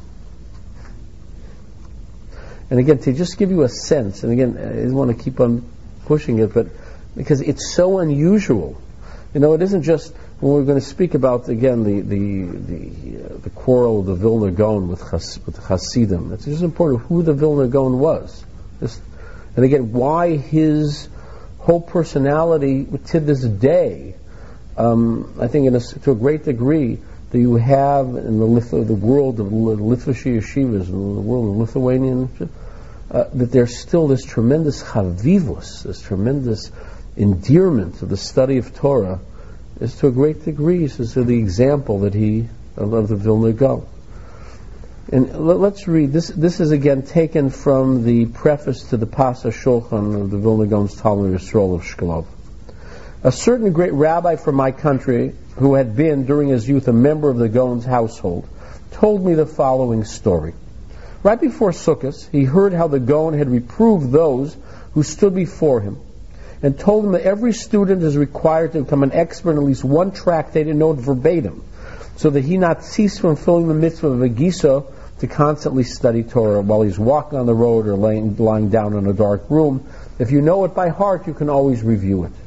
And again, to just give you a sense, and again, I didn't want to keep on pushing it, but because it's so unusual. You know, it isn't just, when we're going to speak about, again, the the the, uh, the quarrel of the Vilna Gaon with, Chas, with Hasidim. It's just important who the Vilna Gaon was. Just, and again, why his whole personality to this day, um, I think in a, to a great degree, that you have in the, Lith- the world of Litvish yeshivas, in the world of Lithuanian, uh, that there's still this tremendous chavivus, this tremendous endearment of the study of Torah, is to a great degree is to the example that he of, of the Vilna Gaon. And let, let's read this. This is again taken from the preface to the Pasa Shulchan of the Vilna Gaon's Talmud Yisrael of Shklov. A certain great rabbi from my country, who had been during his youth a member of the Gaon's household, told me the following story. Right before Sukkot, he heard how the Gaon had reproved those who stood before him, and told him that every student is required to become an expert in at least one tractate and know it verbatim, so that he not cease from fulfilling the mitzvah of a giso to constantly study Torah while he's walking on the road or laying, lying down in a dark room. If you know it by heart, you can always review it.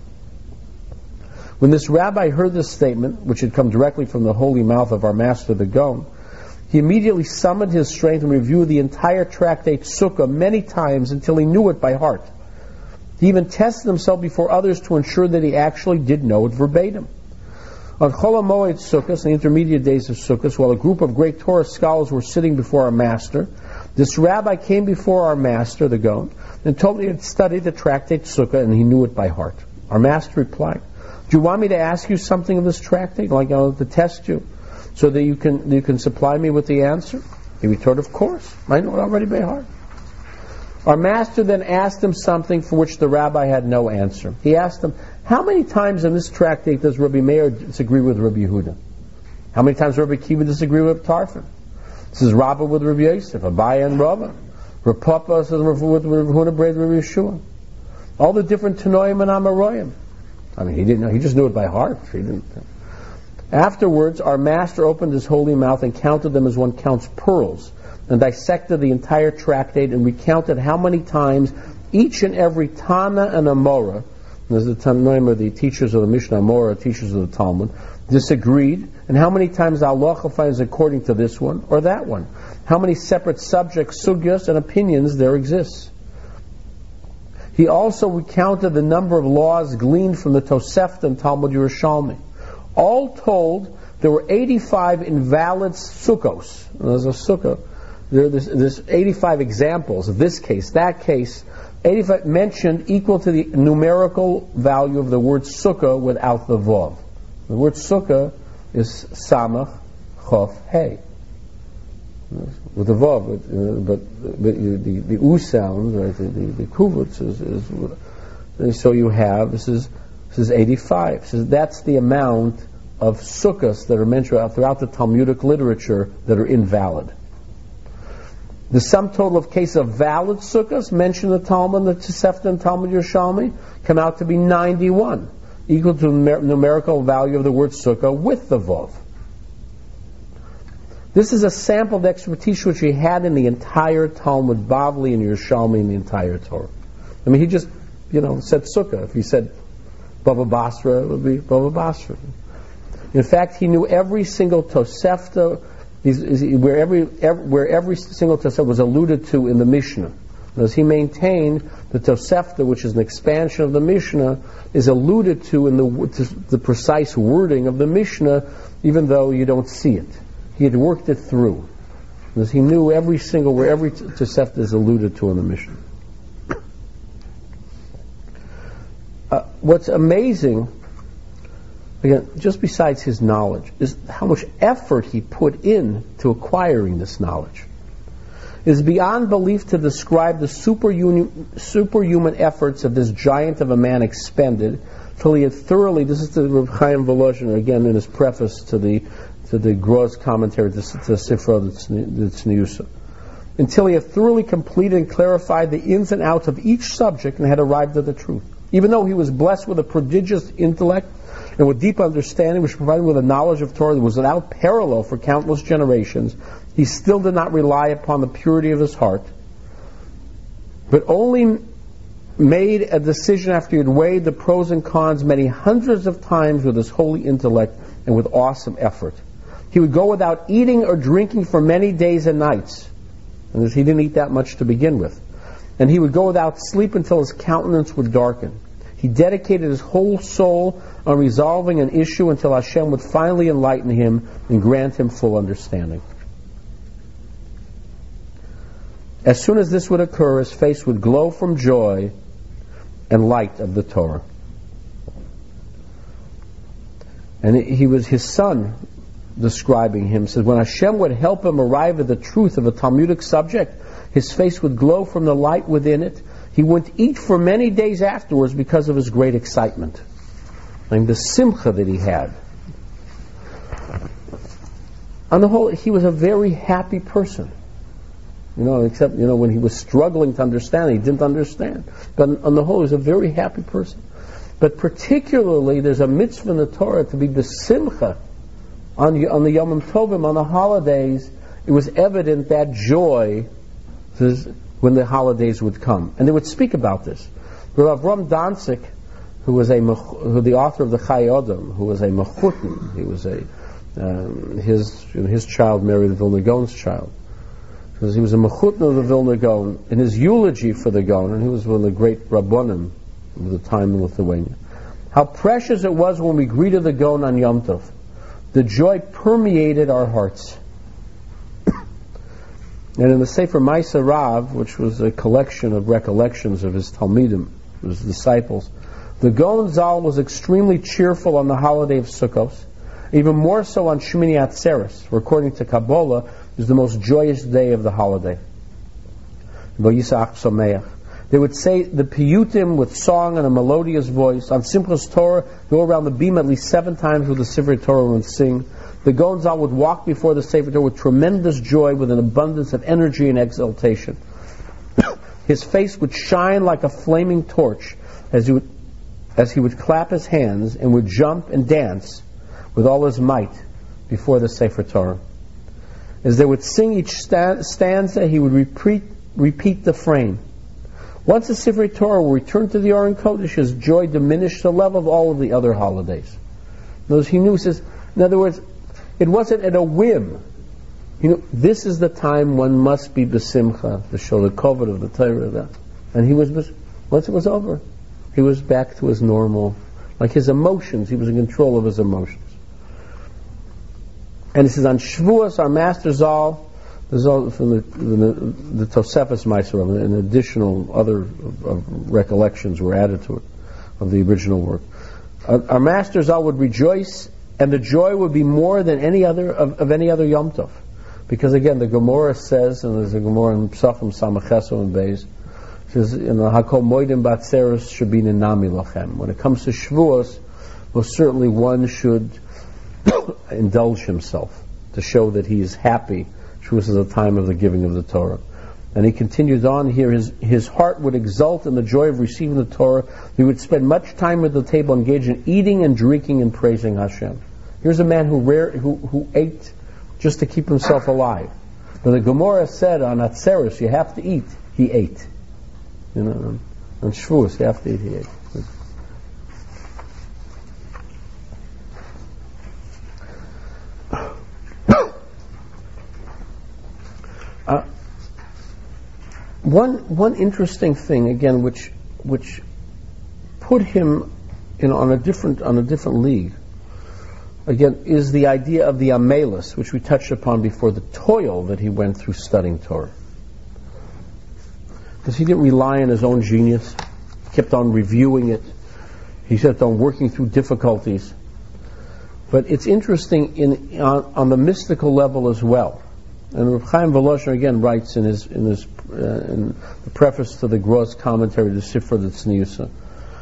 When this rabbi heard this statement, which had come directly from the holy mouth of our master the Gaon, he immediately summoned his strength and reviewed the entire tractate Sukkah many times until he knew it by heart. He even tested himself before others to ensure that he actually did know it verbatim. On Chol HaMoed Sukkot, the intermediate days of Sukkot, while a group of great Torah scholars were sitting before our master, this rabbi came before our master, the Gaon, and told me he had studied the tractate Sukkah and he knew it by heart. Our master replied, do you want me to ask you something of this tractate, like I want to test you, so that you can you can supply me with the answer? He retorted, of course, I know it already by heart. Our master then asked him something for which the rabbi had no answer. He asked him, how many times in this tractate does Rabbi Meir disagree with Rabbi Yehuda? How many times does Rabbi Kiva disagree with Tarfon? This is Rabbah with Rabbi Yosef, Abaye and Rava. Rav Papa says with Rabbi Huna Braid Rabbi Yeshua. All the different Tanoim and Amoraim. I mean, he didn't know, he just knew it by heart. He didn't. Afterwards, our master opened his holy mouth and counted them as one counts pearls, and dissected the entire tractate and recounted how many times each and every Tana and Amora, as the Tanoim are the teachers of the Mishnah, Amora teachers of the Talmud, disagreed, and how many times Allah finds according to this one or that one. How many separate subjects, sugyas, and opinions there exists. He also recounted the number of laws gleaned from the Tosefta and Talmud Yerushalmi. All told, there were eighty-five invalid sukkos. There's a sukkah. There are this, this eighty-five examples of this case, that case, eighty-five mentioned equal to the numerical value of the word sukkah without the vav. The word sukkah is samach, chof, hey. With the vav, but, but, but the, the u sound, right, the, the, the kuvutz is, is, so you have, this is, this is eighty-five. So that's the amount of sukkahs that are mentioned throughout the Talmudic literature that are invalid. The sum total of cases of valid sukkahs mentioned in the Talmud, the Tosefta and Talmud Yerushalmi, come out to be ninety-one, equal to the numerical value of the word sukkah with the vav. This is a sample of the expertise which he had in the entire Talmud, Bavli and Yerushalmi, and the entire Torah. I mean, he just, you know, said sukkah. If he said Bava Basra, it would be Bava Basra. In fact, he knew every single Tosefta, where every, every where every single Tosefta was alluded to in the Mishnah. As he maintained, the Tosefta, which is an expansion of the Mishnah, is alluded to in the, the precise wording of the Mishnah, even though you don't see it. He had worked it through. Because he knew every single, where every Tosefta is alluded to in the Mishnah. Uh, what's amazing, again, just besides his knowledge, is how much effort he put in to acquiring this knowledge. It is beyond belief to describe the superhuman, superhuman efforts of this giant of a man expended till he had thoroughly, this is to Reb Chaim Volozhin, again in his preface to the to the Gross commentary to, to Sifra Tzniusa. until he had thoroughly completed and clarified the ins and outs of each subject and had arrived at the truth. Even though he was blessed with a prodigious intellect and with deep understanding, which provided him with a knowledge of Torah that was without parallel for countless generations, he still did not rely upon the purity of his heart, but only made a decision after he had weighed the pros and cons many hundreds of times with his holy intellect and with awesome effort. He would go without eating or drinking for many days and nights. And he didn't eat that much to begin with. And he would go without sleep until his countenance would darken. He dedicated his whole soul on resolving an issue until Hashem would finally enlighten him and grant him full understanding. As soon as this would occur, his face would glow from joy and light of the Torah. And he was his son describing him, says, when Hashem would help him arrive at the truth of a Talmudic subject, his face would glow from the light within it. He wouldn't eat for many days afterwards because of his great excitement. I mean, the simcha that he had. On the whole, he was a very happy person. You know, except, you know, when he was struggling to understand, he didn't understand. But on the whole, he was a very happy person. But particularly, there's a mitzvah in the Torah to be besimcha on the, on the Yom Tovim, on the holidays. It was evident that joy when the holidays would come. And they would speak about this. Rav Avram Danzig, who was a who the author of the Chai Odom, who was a mechutin, he was a um, his his child married the Vilna Gaon's child. Because he was a mechutin of the Vilna Gaon. In his eulogy for the Gaon, and he was one of the great rabbonim of the time in Lithuania, how precious it was when we greeted the Gaon on Yom Tov. The joy permeated our hearts. And in the Sefer Maaseh Rav, which was a collection of recollections of his Talmidim, his disciples, the Gaon Zal was extremely cheerful on the holiday of Sukkot, even more so on Shmini Atzeres, where according to Kabbalah is the most joyous day of the holiday. They would say the piyutim with song and a melodious voice. On Simchas Torah, go around the beam at least seven times with the Sefer Torah and sing. The Gaon Zal would walk before the Sefer Torah with tremendous joy, with an abundance of energy and exaltation. His face would shine like a flaming torch as he would, as he would clap his hands and would jump and dance with all his might before the Sefer Torah. As they would sing each stanza, he would repeat, repeat the frame. Once the Sefer Torah will return to the Aron Kodesh, his joy diminished to the level of all of the other holidays. Those he knew, says, in other words, it wasn't at a whim. You know, this is the time one must be besimcha, to show the kovod of the Torah. And he was, once it was over, he was back to his normal, like his emotions, he was in control of his emotions. And it says on Shavuos, our Master Zal, there's all from the, the, the Tosefes Maaseh Rav, and additional other of, of recollections were added to it, of the original work. Our, our Master Zal would rejoice, and the joy would be more than any other of, of any other Yom Tov. Because again, the Gemara says, and there's a Gemara in Psachim Samacheso and Beis, says, you know, Hakol Moedim Batzeres Shabina Nami Lachem. When it comes to Shavuos, most certainly one should indulge himself to show that he is happy. Shavuos is the time of the giving of the Torah. And he continues on here, his, his heart would exult in the joy of receiving the Torah. He would spend much time at the table engaged in eating and drinking and praising Hashem. Here's a man who rare, who, who ate just to keep himself alive. But the Gemara said on Atzeres, you have to eat. He ate. You know, on Shavuos, you have to eat. He ate. Uh, one one interesting thing again, which which put him in on a different on a different league, again, is the idea of the amelis, which we touched upon before, the toil that he went through studying Torah. Because he didn't rely on his own genius, he kept on reviewing it, he kept on working through difficulties. But it's interesting in on, on the mystical level as well. And Reb Chaim Volosher again writes in his in his uh, in the preface to the Gross commentary to Sifra Tzniusa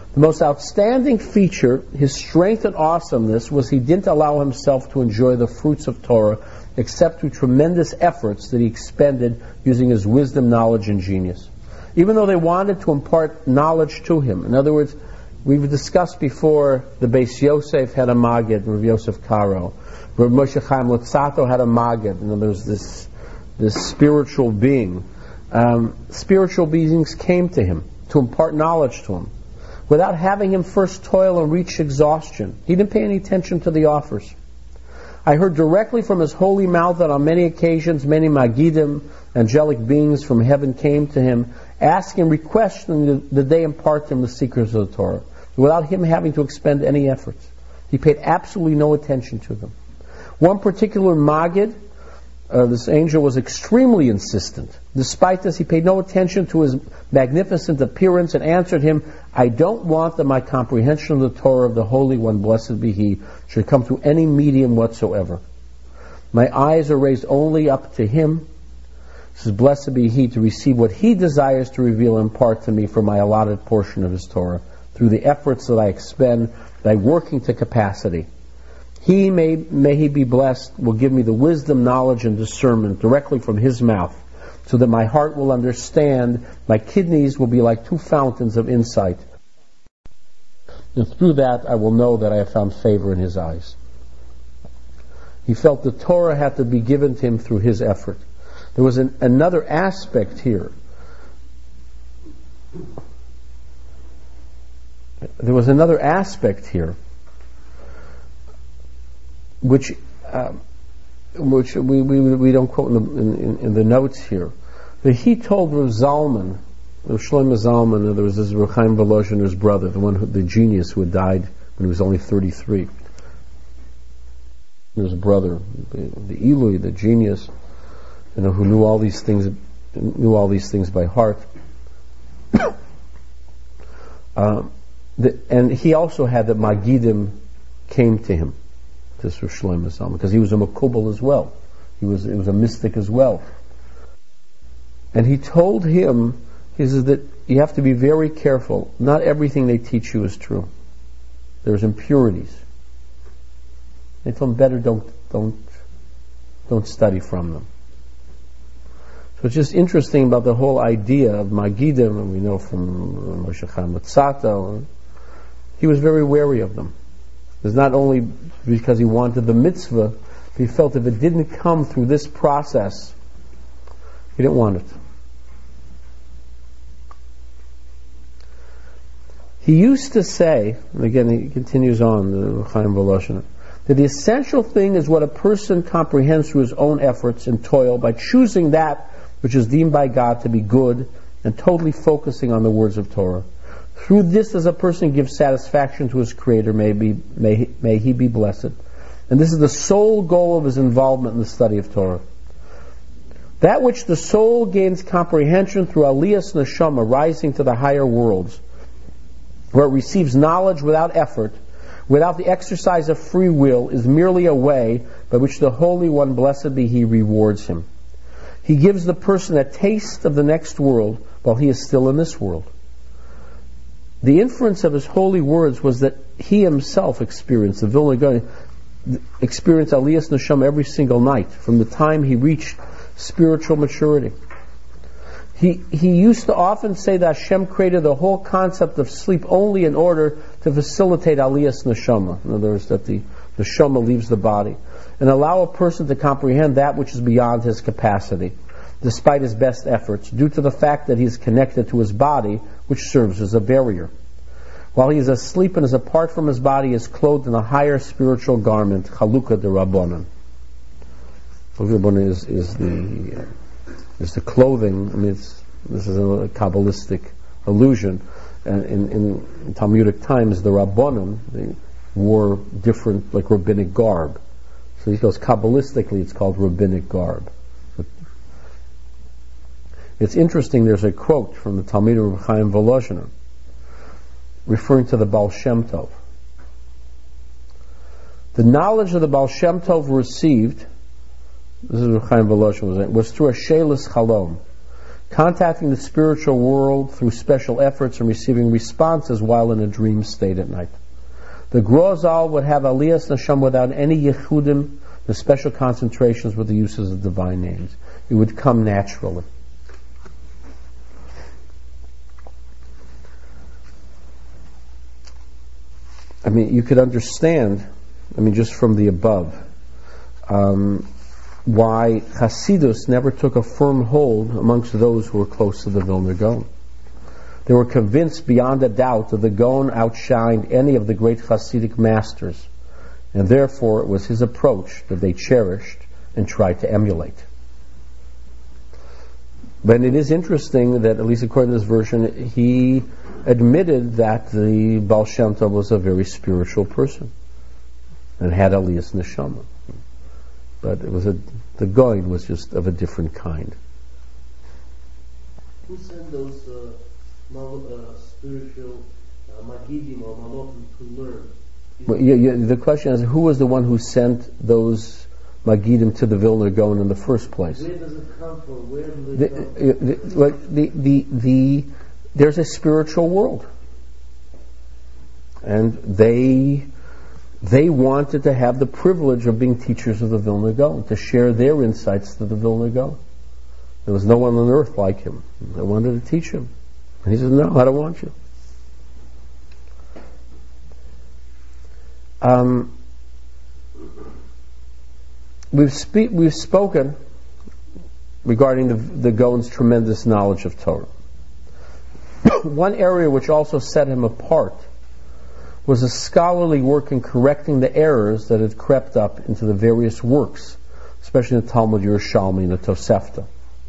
The most outstanding feature, his strength and awesomeness, was he didn't allow himself to enjoy the fruits of Torah except through tremendous efforts that he expended using his wisdom, knowledge, and genius. Even though they wanted to impart knowledge to him. In other words, we've discussed before the Beis Yosef had a Maggid, Rav Yosef Karo. Rav Moshe Chaim Luzzatto had a Maggid. And there was this, this spiritual being. Um, spiritual beings came to him to impart knowledge to him, without having him first toil and reach exhaustion. He didn't pay any attention to the offers. I heard directly from his holy mouth that on many occasions many Magidim, angelic beings from heaven, came to him, asking, requesting that they impart to him the secrets of the Torah, without him having to expend any efforts. He paid absolutely no attention to them. One particular Maggid, Uh, this angel was extremely insistent. Despite this, he paid no attention to his magnificent appearance and answered him, I don't want that my comprehension of the Torah of the Holy One, blessed be He, should come through any medium whatsoever. My eyes are raised only up to Him. He says, blessed be He, to receive what He desires to reveal and impart to me for my allotted portion of His Torah, through the efforts that I expend by working to capacity. He, may, may He be blessed, will give me the wisdom, knowledge, and discernment directly from His mouth, so that my heart will understand, my kidneys will be like two fountains of insight. And through that I will know that I have found favor in His eyes. He felt the Torah had to be given to him through his effort. There was an, another aspect here. There was another aspect here which uh, which we, we we don't quote in the, in, in the notes here. But he told Rav Zalman, Rav Shlomo Zalman, there was this Rav Chaim Volozhin, his brother, the one who, the genius who had died when he was only thirty-three. His brother, the, the Eloi, the genius, you know, who knew all these things, knew all these things by heart. um, the, and he also had the Magidim came to him. This was Shlomo Zalman, because he was a Makubal as well. He was, he was a mystic as well. And he told him, he says that you have to be very careful. Not everything they teach you is true. There's impurities. They told him better don't don't don't study from them. So it's just interesting about the whole idea of Magidim, and we know from Moshe Chaim Luzzatto, he was very wary of them. It's not only because he wanted the mitzvah, but he felt if it didn't come through this process, he didn't want it. He used to say, and again he continues on, the Chaim Volozhin, that the essential thing is what a person comprehends through his own efforts and toil by choosing that which is deemed by God to be good and totally focusing on the words of Torah. Through this, as a person gives satisfaction to his Creator, may, be, may, he, may he be blessed. And this is the sole goal of his involvement in the study of Torah. That which the soul gains comprehension through Aliyas Neshama, rising to the higher worlds, where it receives knowledge without effort, without the exercise of free will, is merely a way by which the Holy One, blessed be He, rewards him. He gives the person a taste of the next world while he is still in this world. The inference of his holy words was that he himself experienced, the Vilna Gaon experienced Aliyas Neshama every single night from the time he reached spiritual maturity. He he used to often say that Hashem created the whole concept of sleep only in order to facilitate Aliyas Neshama. In other words, that the, the Shama leaves the body, and allow a person to comprehend that which is beyond his capacity, despite his best efforts, due to the fact that he is connected to his body, which serves as a barrier. While he is asleep and is apart from his body, he is clothed in a higher spiritual garment, Chalukah de Rabbanan. Rabbanan is, is the is the clothing. I mean, it's, this is a Kabbalistic allusion. And in, in Talmudic times, the Rabbanan, they wore different, like rabbinic garb. So he goes Kabbalistically, it's called rabbinic garb. It's interesting, there's a quote from the Talmud of Chaim Volozhin referring to the Baal Shem Tov. The knowledge of the Baal Shem Tov received, this is what Chaim Volozhin was saying, was through a Sheilus Chalom. contacting the spiritual world through special efforts and receiving responses while in a dream state at night. The Grozal would have Aliyas Neshama without any Yechudim, the special concentrations with the uses of divine names. It would come naturally. I mean, you could understand, I mean, just from the above, um, why Hasidus never took a firm hold amongst those who were close to the Vilna Gaon. They were convinced beyond a doubt that the Gaon outshined any of the great Hasidic masters, and therefore it was his approach that they cherished and tried to emulate. But it is interesting that, at least according to this version, he admitted that the Baal Shem Tov was a very spiritual person and had Aliyas Neshama. But it was a, the Goin was just of a different kind. Who sent those uh, mal, uh, spiritual uh, Magidim or Malachim to learn? Well, yeah, yeah, the question is, who was the one who sent those Magidim to the Vilna Gaon in the first place? Where does it come from? Where do they the, come the, the, the, the, there's a spiritual world. And they they wanted to have the privilege of being teachers of the Vilna Gaon, to share their insights to the Vilna Gaon. There was no one on earth like him. They wanted to teach him. And he said, no, I don't want you. Um, we've, spe- we've spoken regarding the, the Gaon's tremendous knowledge of Torah. One area which also set him apart was a scholarly work in correcting the errors that had crept up into the various works, especially in the Talmud Yerushalmi and the Tosefta.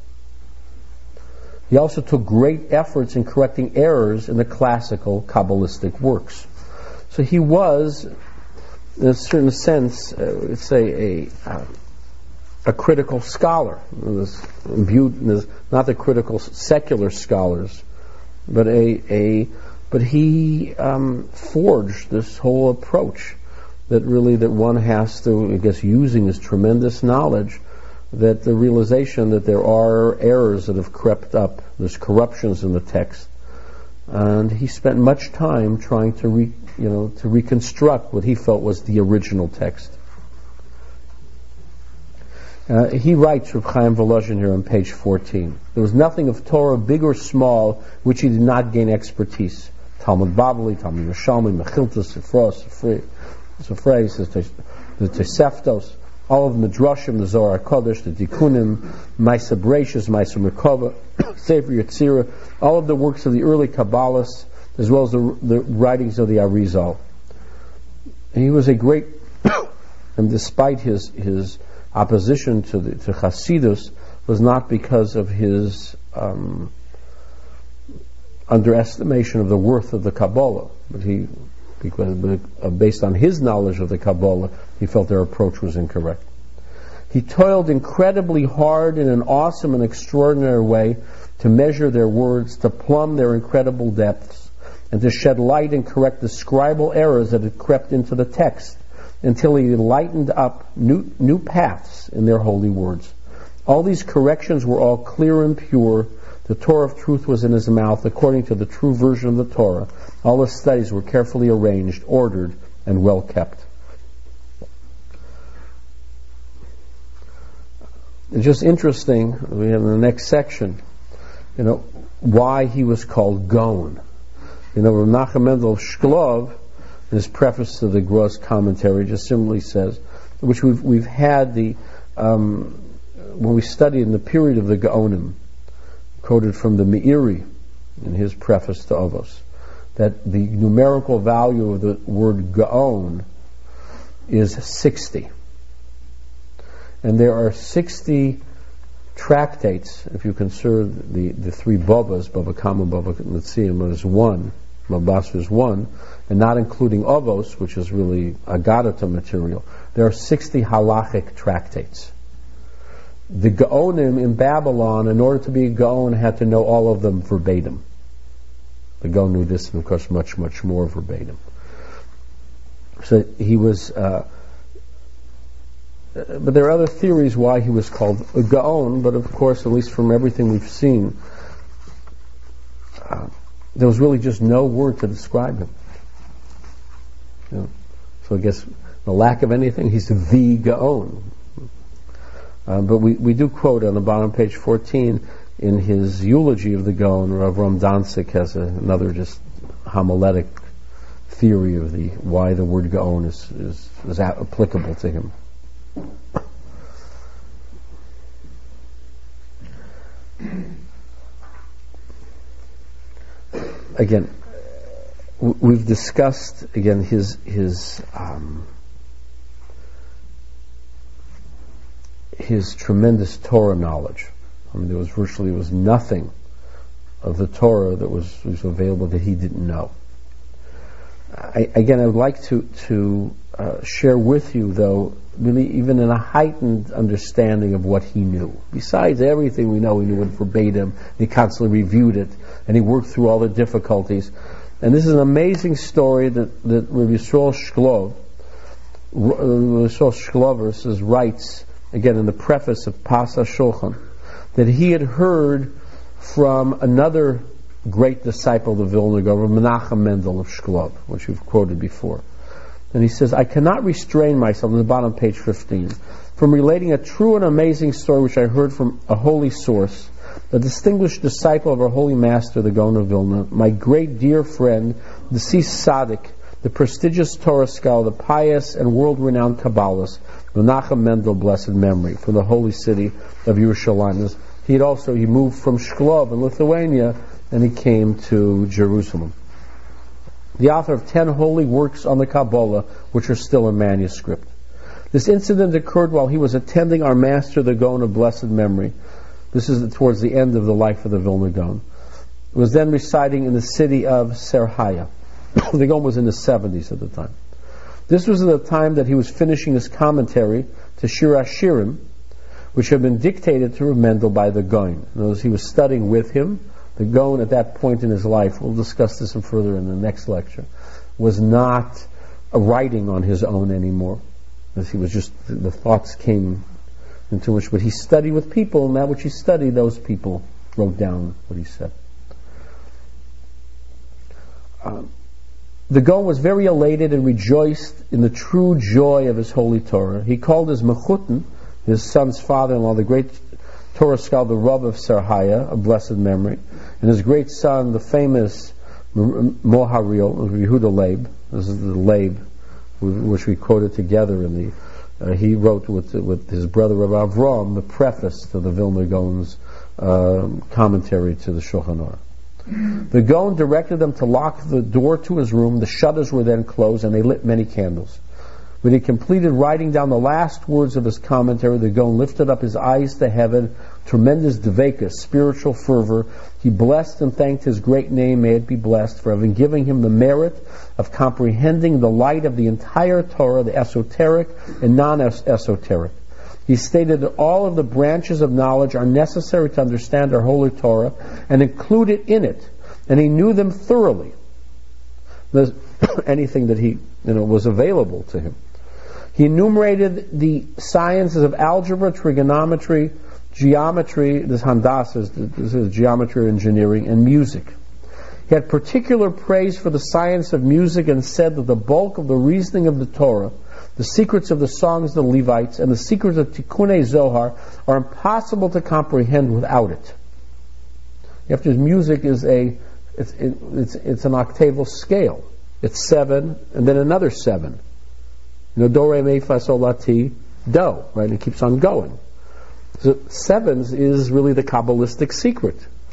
He also took great efforts in correcting errors in the classical Kabbalistic works. So he was, in a certain sense, uh, let's say a uh, a critical scholar. This imbued, this, not the critical secular scholars, but a a but he um, forged this whole approach that really that one has to, I guess, using his tremendous knowledge, that the realization that there are errors that have crept up, there's corruptions in the text, and he spent much time trying to re, you know to reconstruct what he felt was the original text. Uh, he writes, Reb Chaim Volozhin here on page fourteen, there was nothing of Torah, big or small, which he did not gain expertise. Talmud Bavli, Talmud Yerushalmi, Mechilta, Sifros, Sifrei, Sifrei, the Toseftos, all of the Midrashim, the Zohar HaKodesh, the Dikunim, Maisa Bereshis, Maisa Merkava, Sefer Yetzirah, all of the works of the early Kabbalists, as well as the, the writings of the Arizal. And he was a great, and despite his his opposition to the, to Hasidus, was not because of his um, underestimation of the worth of the Kabbalah, but he, because but, uh, based on his knowledge of the Kabbalah, he felt their approach was incorrect. He toiled incredibly hard in an awesome and extraordinary way to measure their words, to plumb their incredible depths, and to shed light and correct the scribal errors that had crept into the text, until he lightened up new, new paths in their holy words. All these corrections were all clear and pure. The Torah of truth was in his mouth, according to the true version of the Torah. All his studies were carefully arranged, ordered, and well kept. It's just interesting, we have in the next section, you know, why he was called Gaon. You know, Menachem Mendel Shklov, in his preface to the Gross commentary, just simply says, which we've we've had the um, when we studied in the period of the Gaonim, quoted from the Meiri in his preface to Avos, that the numerical value of the word Gaon is sixty, and there are sixty tractates. If you consider the the three Babas, Baba Kama, Baba Netzion, is one, Mabas is one, and not including Avos, which is really Agadata material, there are sixty halachic tractates. The Gaonim in Babylon, in order to be a Gaon, had to know all of them verbatim. The Gaon knew this, and of course, much, much more verbatim. So he was, uh, uh, but there are other theories why he was called a Gaon, but of course, at least from everything we've seen, uh, there was really just no word to describe him. You know? So I guess the lack of anything, he's the Gaon. Uh, but we, we do quote on the bottom page fourteen in his eulogy of the Gaon, Rav Ram Danzig has a, another just homiletic theory of the why the word Gaon is, is, is applicable to him. Again, we've discussed again his his um, his tremendous Torah knowledge. I mean, there was virtually there was nothing of the Torah that was, was available that he didn't know. I, again, I would like to to uh, share with you, though, really even in a heightened understanding of what he knew. Besides everything we know, he knew it verbatim. He constantly reviewed it, and he worked through all the difficulties. And this is an amazing story that that Rabbi Yisrael Shklov, Rabbi Yisrael Shklover writes again in the preface of Pas HaShulchan that he had heard from another great disciple of the Vilna Gaon, Menachem Mendel of Shklov, which we've quoted before. And he says, I cannot restrain myself, on the bottom page fifteen, from relating a true and amazing story which I heard from a holy source, a distinguished disciple of our holy master, the Gaon of Vilna, my great dear friend, the deceased Tzaddik, the prestigious Torah scholar, the pious and world-renowned Kabbalist, Menachem Mendel, blessed memory, from the holy city of Yerushalayim. He had also, he moved from Shklov in Lithuania, and he came to Jerusalem. The author of ten holy works on the Kabbalah, which are still in manuscript. This incident occurred while he was attending our master, the Gaon of blessed memory. This is towards the end of the life of the Vilna Gaon. He was then residing in the city of Serhaya. The Gaon was in the seventies at the time. This was at the time that he was finishing his commentary to Shir HaShirim, which had been dictated to Rav Mendel by the Gaon. In other words, he was studying with him. The Gaon at that point in his life, we'll discuss this further in the next lecture, was not a writing on his own anymore. As he was just, the thoughts came into which, but he studied with people, and that which he studied, those people wrote down what he said. Um, the Gaon was very elated and rejoiced in the true joy of his holy Torah. He called his Mechutin, his son's father-in-law, the great Torah scholar, the Rav of Serhaya, of blessed memory, and his great son, the famous Moharil, Yehuda Leib. This is the Leib, which we quoted together in the. Uh, he wrote with with his brother Rav Avram the preface to the Vilna Gaon's uh, commentary to the Shulchan Aruch. The Gaon directed them to lock the door to his room. The shutters were then closed, and they lit many candles. When he completed writing down the last words of his commentary, the Gaon lifted up his eyes to heaven, tremendous dveka, spiritual fervor. He blessed and thanked his great name, may it be blessed, for having given him the merit of comprehending the light of the entire Torah, the esoteric and non-esoteric. He stated that all of the branches of knowledge are necessary to understand our holy Torah and included in it, and he knew them thoroughly. There's anything that he, you know, was available to him. He enumerated the sciences of algebra, trigonometry, geometry, this handasas, this is geometry, engineering, and music. He had particular praise for the science of music and said that the bulk of the reasoning of the Torah, the secrets of the songs of the Levites, and the secrets of Tikkunei Zohar are impossible to comprehend without it. After music is a, it's, it, it's, it's an octaval scale. It's seven, and then another seven. You know, do, re, mi, fa, sol, la, ti, do, right? And it keeps on going. So sevens is really the Kabbalistic secret.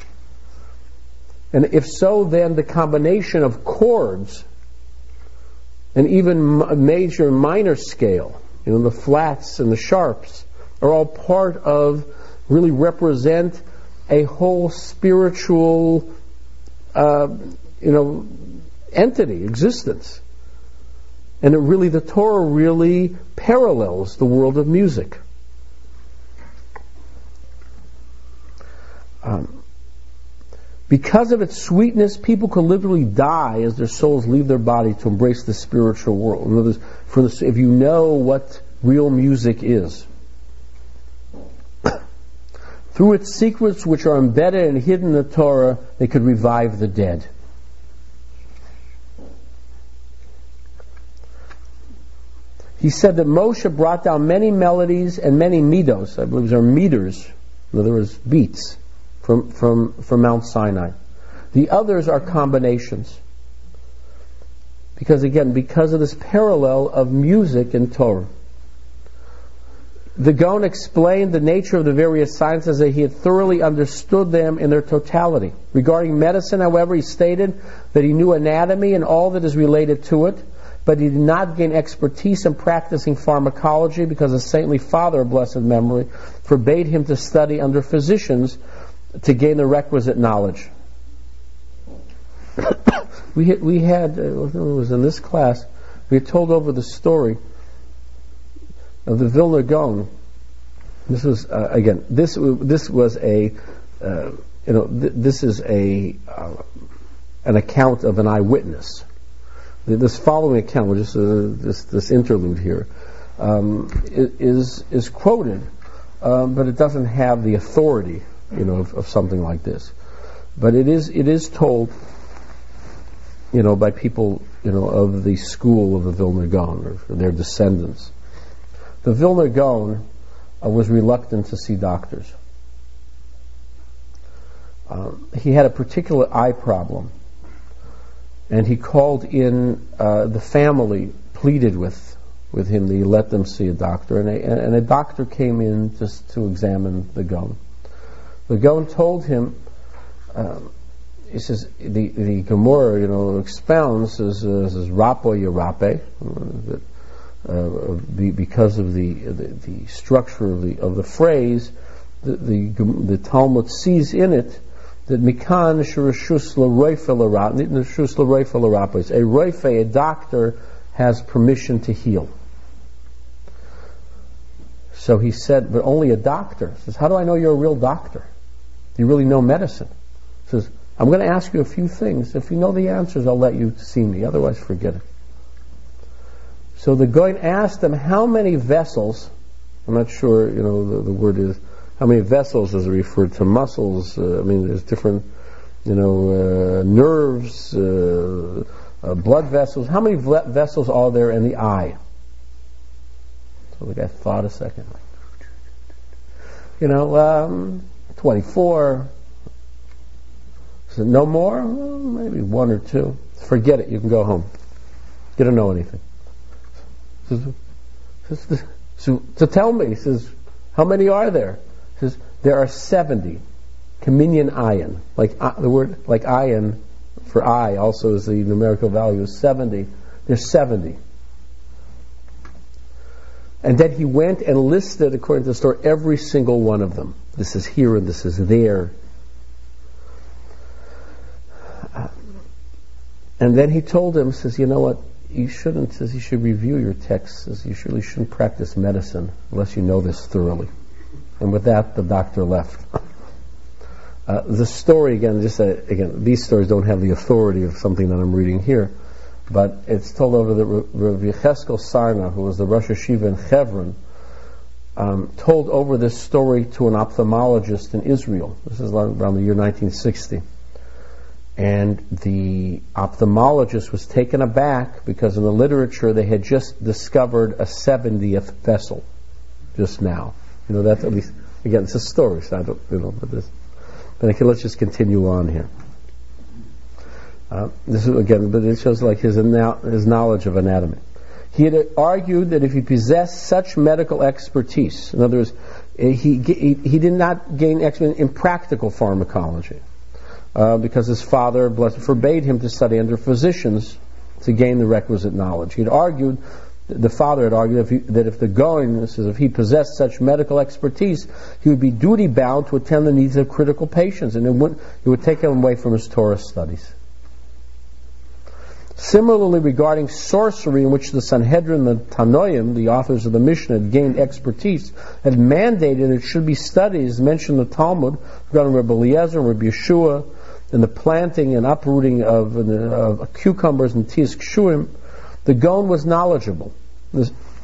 And if so, then the combination of chords and even major and minor scale, you know, the flats and the sharps, are all part of, really represent a whole spiritual, uh, you know, entity, existence. And it really, the Torah really parallels the world of music. Um, because of its sweetness, people could literally die as their souls leave their body to embrace the spiritual world. In other words, for the, if you know what real music is. Through its secrets which are embedded and hidden in the Torah, they could revive the dead. He said that Moshe brought down many melodies and many midos, I believe those are meters, in other words, beats, from, from, from Mount Sinai. The others are combinations. Because again, because of this parallel of music and Torah. The Gaon explained the nature of the various sciences that he had thoroughly understood them in their totality. Regarding medicine, however, he stated that he knew anatomy and all that is related to it, but he did not gain expertise in practicing pharmacology because his saintly father, of blessed memory, forbade him to study under physicians to gain the requisite knowledge. we had, we had uh, it was in this class, we had told over the story of the Vilna Gaon. This was uh, again. This this was a uh, you know th- this is a uh, an account of an eyewitness. This following account, which is uh, this this interlude here, um, is is quoted, um, but it doesn't have the authority, you know, of, of something like this. But it is it is told, you know, by people, you know, of the school of the Vilna Gaon or their descendants. The Vilna Gaon uh, was reluctant to see doctors. Um, he had a particular eye problem, and he called in uh, the family, pleaded with with him that he let them see a doctor, and a, and a doctor came in just to examine the Gaon. The Gaon told him, um, he says, the, the Gemara, you know, expounds, says, uh, says Rapo Yerape, that Uh, because of the, the the structure of the of the phrase, the the, the Talmud sees in it that mikan shirashus l'roife l'rap, shus l'roife l'rapos, a roife, a doctor, has permission to heal. So he said, but only a doctor. He says, how do I know you're a real doctor? Do you really know medicine? He says, I'm going to ask you a few things. If you know the answers, I'll let you see me. Otherwise, forget it. So the Goyen asked him how many vessels, I'm not sure, you know, the, the word is, how many vessels is referred to muscles, uh, I mean, there's different, you know, uh, nerves, uh, uh, blood vessels, how many v- vessels are there in the eye? So the guy thought a second. You know, um, twenty-four. So no more? Well, maybe one or two. Forget it, you can go home. You don't know anything. So, so tell me, he says, how many are there? He says, there are seventy. Kaminyan ayin. Like uh, the word, like ayin for I also is the numerical value is seventy. There's seventy. And then he went and listed, according to the story, every single one of them. This is here and this is there. Uh, and then he told him, says, you know what? You shouldn't, says you should review your texts, says you surely shouldn't practice medicine unless you know this thoroughly. And with that, the doctor left. Uh, the story, again, just uh, again, these stories don't have the authority of something that I'm reading here, but it's told over the Rav Yecheskel Sarna, who was the Rosh Hashiva in Hebron, um, told over this story to an ophthalmologist in Israel. This is around the year nineteen sixty. And the ophthalmologist was taken aback because in the literature they had just discovered a seventieth vessel just now. You know, that's at least, again, it's a story, so I don't, you know, but this, but okay, let's just continue on here. Uh, this is, again, but it shows like his, his knowledge of anatomy. He had argued that if he possessed such medical expertise, in other words, he, he, he did not gain expertise in practical pharmacology. Uh, because his father, blessed, forbade him to study under physicians to gain the requisite knowledge. He had argued, the father had argued if he, that if the Goyen, says if he possessed such medical expertise, he would be duty bound to attend the needs of critical patients, and it would, it would take him away from his Torah studies. Similarly, regarding sorcery, in which the Sanhedrin, the Tanoim, the authors of the Mishnah, had gained expertise, had mandated it should be studied, as mentioned in the Talmud, regarding Rabbi Eliezer and Rabbi Yeshua, and the planting and uprooting of, of cucumbers and tias kshuim, the Gaon was knowledgeable. This,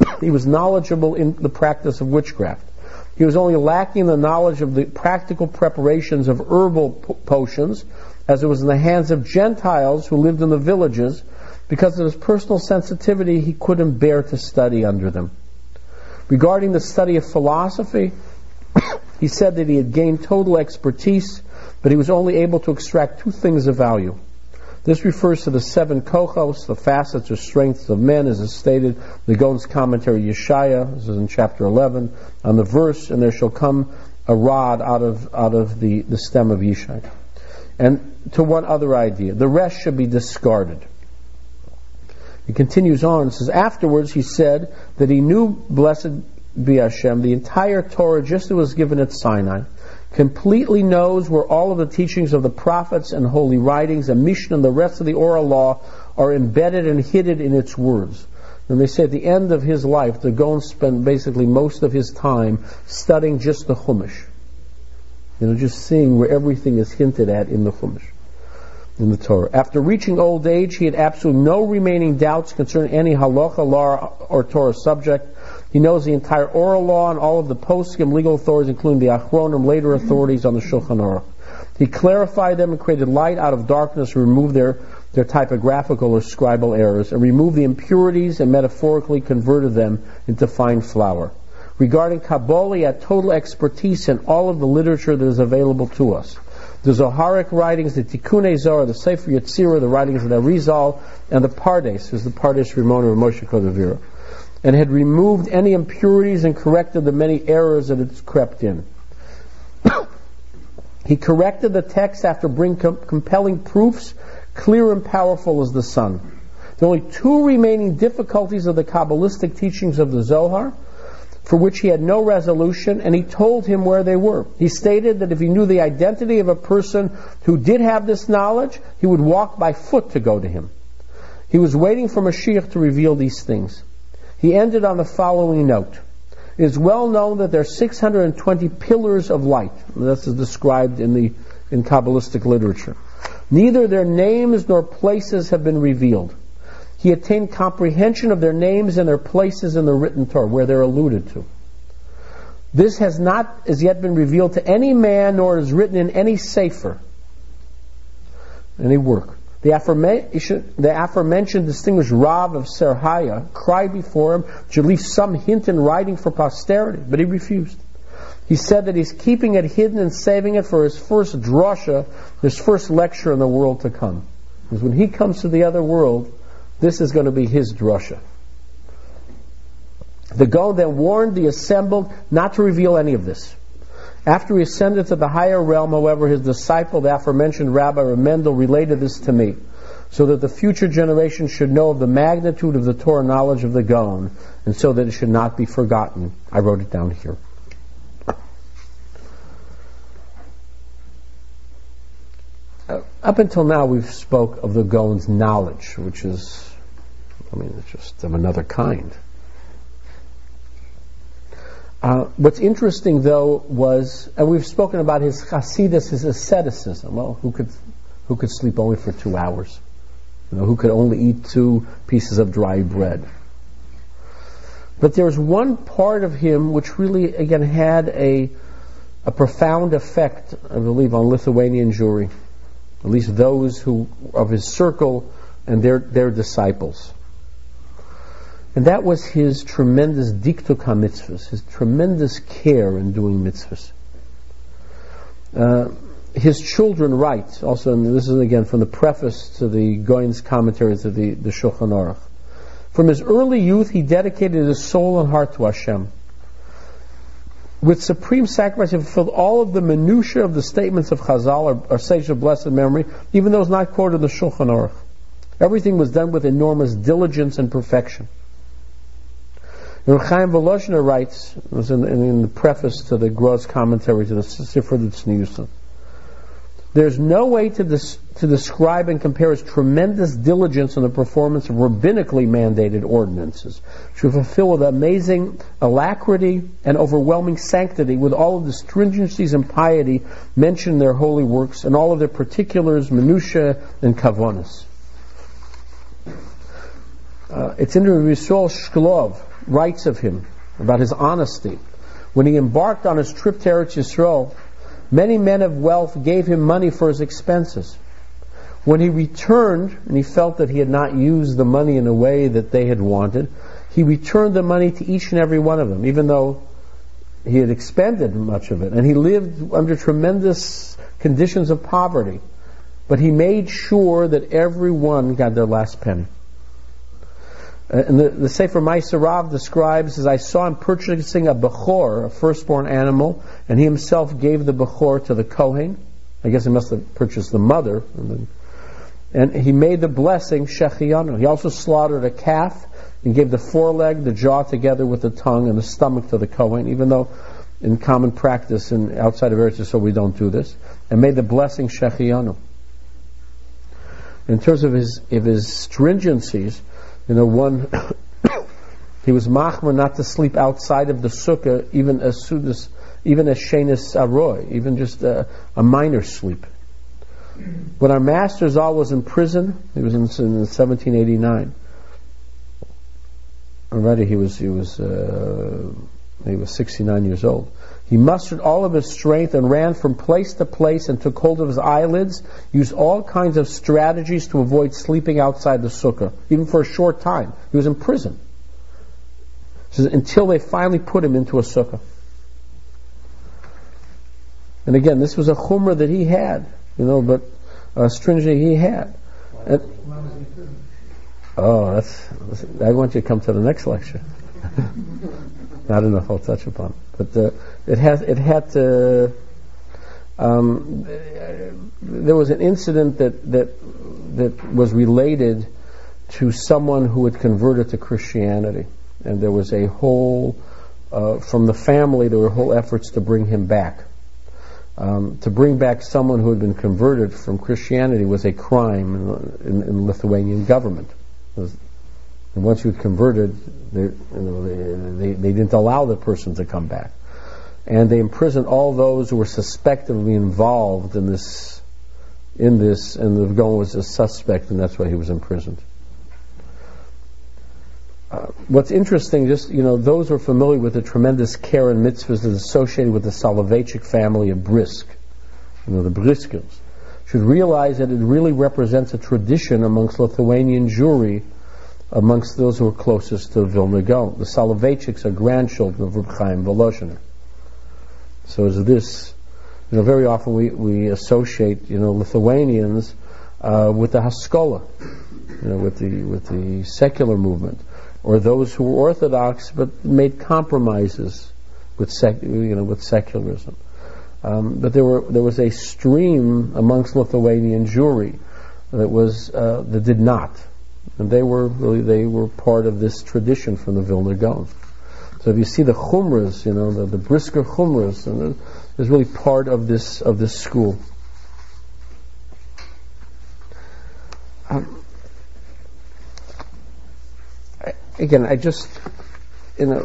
He was knowledgeable in the practice of witchcraft. He was only lacking the knowledge of the practical preparations of herbal po- potions, as it was in the hands of Gentiles who lived in the villages. Because of his personal sensitivity, he couldn't bear to study under them. Regarding the study of philosophy, he said that he had gained total expertise, but he was only able to extract two things of value. This refers to the seven kochos, the facets or strengths of men, as is stated in the Gaon's commentary Yeshaya, this is in chapter eleven, on the verse, and there shall come a rod out of out of the, the stem of Yishai. And to one other idea, the rest should be discarded. He continues on, and says, afterwards he said that he knew, blessed be Hashem, the entire Torah just as it was given at Sinai, completely knows where all of the teachings of the prophets and holy writings and Mishnah and the rest of the oral law are embedded and hidden in its words. And they say at the end of his life, the Gaon spent basically most of his time studying just the Chumash. You know, just seeing where everything is hinted at in the Chumash, in the Torah. After reaching old age, he had absolutely no remaining doubts concerning any halacha, law, or Torah subject. He knows the entire oral law and all of the poskim legal authorities, including the achronim, later authorities on the Shulchan Aruch. He clarified them and created light out of darkness, and removed their, their typographical or scribal errors, and removed the impurities and metaphorically converted them into fine flour. Regarding Kabbalah, he had total expertise in all of the literature that is available to us. The Zoharic writings, the Tikkunei Zohar, the Sefer Yetzirah, the writings of the Arizal, and the Pardes, is the Pardes Rimon of Moshe Kodavira, and had removed any impurities and corrected the many errors that had crept in. He corrected the text after bringing com- compelling proofs, clear and powerful as the sun. The only two remaining difficulties of the Kabbalistic teachings of the Zohar, for which he had no resolution, and he told him where they were. He stated that if he knew the identity of a person who did have this knowledge, he would walk by foot to go to him. He was waiting for Mashiach to reveal these things. He ended on the following note. It is well known that there are six hundred twenty pillars of light. This is described in the in Kabbalistic literature. Neither their names nor places have been revealed. He attained comprehension of their names and their places in the written Torah, where they're alluded to. This has not as yet been revealed to any man, nor is written in any sefer, any work. The aforementioned, the aforementioned distinguished Rav of Serhaya cried before him to leave some hint in writing for posterity, but he refused. He said that he's keeping it hidden and saving it for his first drasha, his first lecture in the world to come. Because when he comes to the other world, this is going to be his drasha. The Gaon then warned the assembled not to reveal any of this. After he ascended to the higher realm, however, his disciple, the aforementioned Rabbi Mendel, related this to me, so that the future generation should know of the magnitude of the Torah knowledge of the Gaon, and so that it should not be forgotten. I wrote it down here. Uh, up until now, we've spoke of the Gaon's knowledge, which is, I mean, it's just of another kind. Uh, what's interesting, though, was, and we've spoken about his chasidus, his asceticism. Well, who could, who could sleep only for two hours? You know, who could only eat two pieces of dry bread? But there's one part of him which really, again, had a a profound effect, I believe, on Lithuanian Jewry, at least those who of his circle and their their disciples. And that was his tremendous diktuk ha-mitzvahs, his tremendous care in doing mitzvahs. Uh, his children write, also, and this is again from the preface to the Gaon's commentary to the, the Shulchan Aruch. From his early youth, he dedicated his soul and heart to Hashem. With supreme sacrifice, he fulfilled all of the minutiae of the statements of Chazal, or, or sage of blessed memory, even those not quoted in the Shulchan Aruch. Everything was done with enormous diligence and perfection. And Chaim Volozhiner writes, it was in, in the preface to the Gross commentary to the Sifra Tzniusa, there's no way to, dis, to describe and compare his tremendous diligence in the performance of rabbinically mandated ordinances, to fulfill with amazing alacrity and overwhelming sanctity with all of the stringencies and piety mentioned in their holy works and all of their particulars, minutiae, and kavonas. Uh, it's in Yisrael Shklov, writes of him, about his honesty. When he embarked on his trip to Eretz Yisrael, many men of wealth gave him money for his expenses. When he returned, and he felt that he had not used the money in a way that they had wanted, he returned the money to each and every one of them, even though he had expended much of it. And he lived under tremendous conditions of poverty. But he made sure that everyone got their last penny. And the, the Sefer Ma'aser Rav describes, as I saw him purchasing a bechor, a firstborn animal, and he himself gave the bechor to the Kohen. I guess he must have purchased the mother. And, then, and he made the blessing, Shechianu. He also slaughtered a calf and gave the foreleg, the jaw together with the tongue, and the stomach to the Kohen, even though in common practice and outside of Eretz Yisrael we don't do this. And made the blessing, Shechianu. In terms of his of his stringencies, you know, one, he was machmer not to sleep outside of the sukkah, even as soon as, even as shenis aroy, even just a, a minor sleep. When our master Zal was in prison, he was in, in seventeen eighty-nine. Already he was he was uh, he was sixty-nine years old. He mustered all of his strength and ran from place to place and took hold of his eyelids, used all kinds of strategies to avoid sleeping outside the sukkah, even for a short time. He was in prison. So until they finally put him into a sukkah. And again, this was a chumrah that he had, you know, but a stringency he had. And, oh, that's, that's, I want you to come to the next lecture. I don't know if I'll touch upon it. But uh, it had it had to. Um, there was an incident that that that was related to someone who had converted to Christianity, and there was a whole uh, from the family. There were whole efforts to bring him back. Um, to bring back someone who had been converted from Christianity was a crime in, in, in Lithuanian government. It was, and once you had converted, they, you know, they, they, they didn't allow the person to come back. And they imprisoned all those who were suspected of being involved in this, in this, and the Gaon was a suspect, and that's why he was imprisoned. Uh, what's interesting, just, you know, those who are familiar with the tremendous care and mitzvahs that is associated with the Soloveitchik family of Brisk, you know, the Briskers, should realize that it really represents a tradition amongst Lithuanian Jewry, amongst those who are closest to Vilna Gaon. The Soloveitchiks are grandchildren of Reb Chaim Volozhiner. So is this, you know, very often we, we associate, you know, Lithuanians uh, with the Haskalah, you know, with the with the secular movement, or those who were Orthodox but made compromises with sec, you know, with secularism. Um, but there were there was a stream amongst Lithuanian Jewry that was uh, that did not. And they were really they were part of this tradition from the Vilna Gaon. So if you see the chumras, you know, the, the Brisker chumras, and is really part of this of this school. Um, I, again, I just, you know,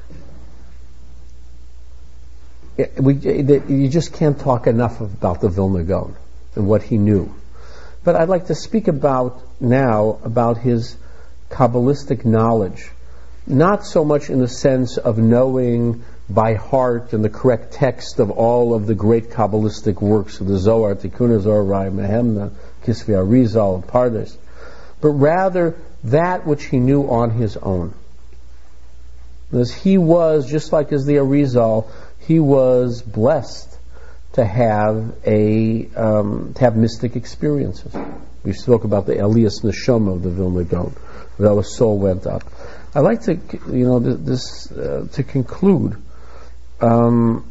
it, we it, you just can't talk enough about the Vilna Gaon and what he knew. But I'd like to speak about now about his Kabbalistic knowledge, not so much in the sense of knowing by heart and the correct text of all of the great Kabbalistic works of the Zohar, Tikkun Zohar, Rai Mehemna, Kisvei Arizal, and Pardes, but rather that which he knew on his own. As he was, just like as the Arizal, he was blessed to have a um, to have mystic experiences. We spoke about the Elias Neshama of the Vilna Gaon, where his soul went up. I'd like to, you know, this uh, to conclude um,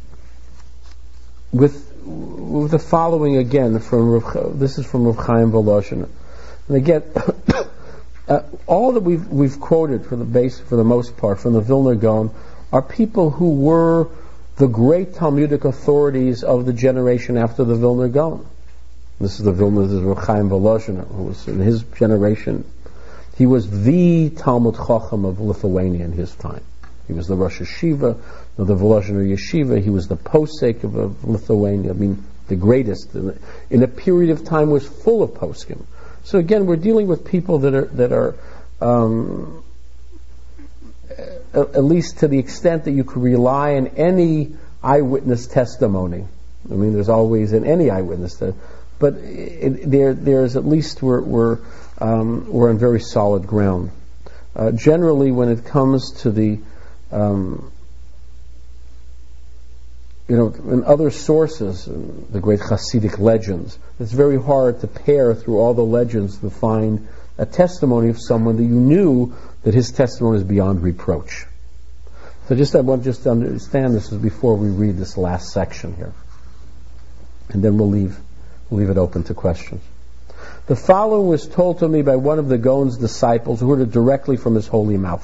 with with the following again from Rav, this is from Rav Chaim Volozhiner, and again, uh, all that we've we've quoted for the base for the most part from the Vilna Gaon are people who were the great Talmudic authorities of the generation after the Vilna Gaon. This is the Vilna, this is Rav Chaim Volozhiner, who was in his generation. He was the Talmud Chacham of Lithuania in his time. He was the Rosh Yeshiva of the Volozhiner Yeshiva. He was the posek of, of Lithuania. I mean, the greatest. In, in a period of time was full of poskim. So again, we're dealing with people that are that are um, at, at least to the extent that you could rely on any eyewitness testimony. I mean, there's always in any eyewitness, te- but it, there, there's at least we're we're um, we're on very solid ground. Uh, generally, when it comes to the um, you know, in other sources, the great Hasidic legends, it's very hard to pair through all the legends to find a testimony of someone that you knew that his testimony is beyond reproach. So just I want just to understand this is before we read this last section here. And then we'll leave, we'll leave it open to questions. The following was told to me by one of the Gaon's disciples who heard it directly from his holy mouth.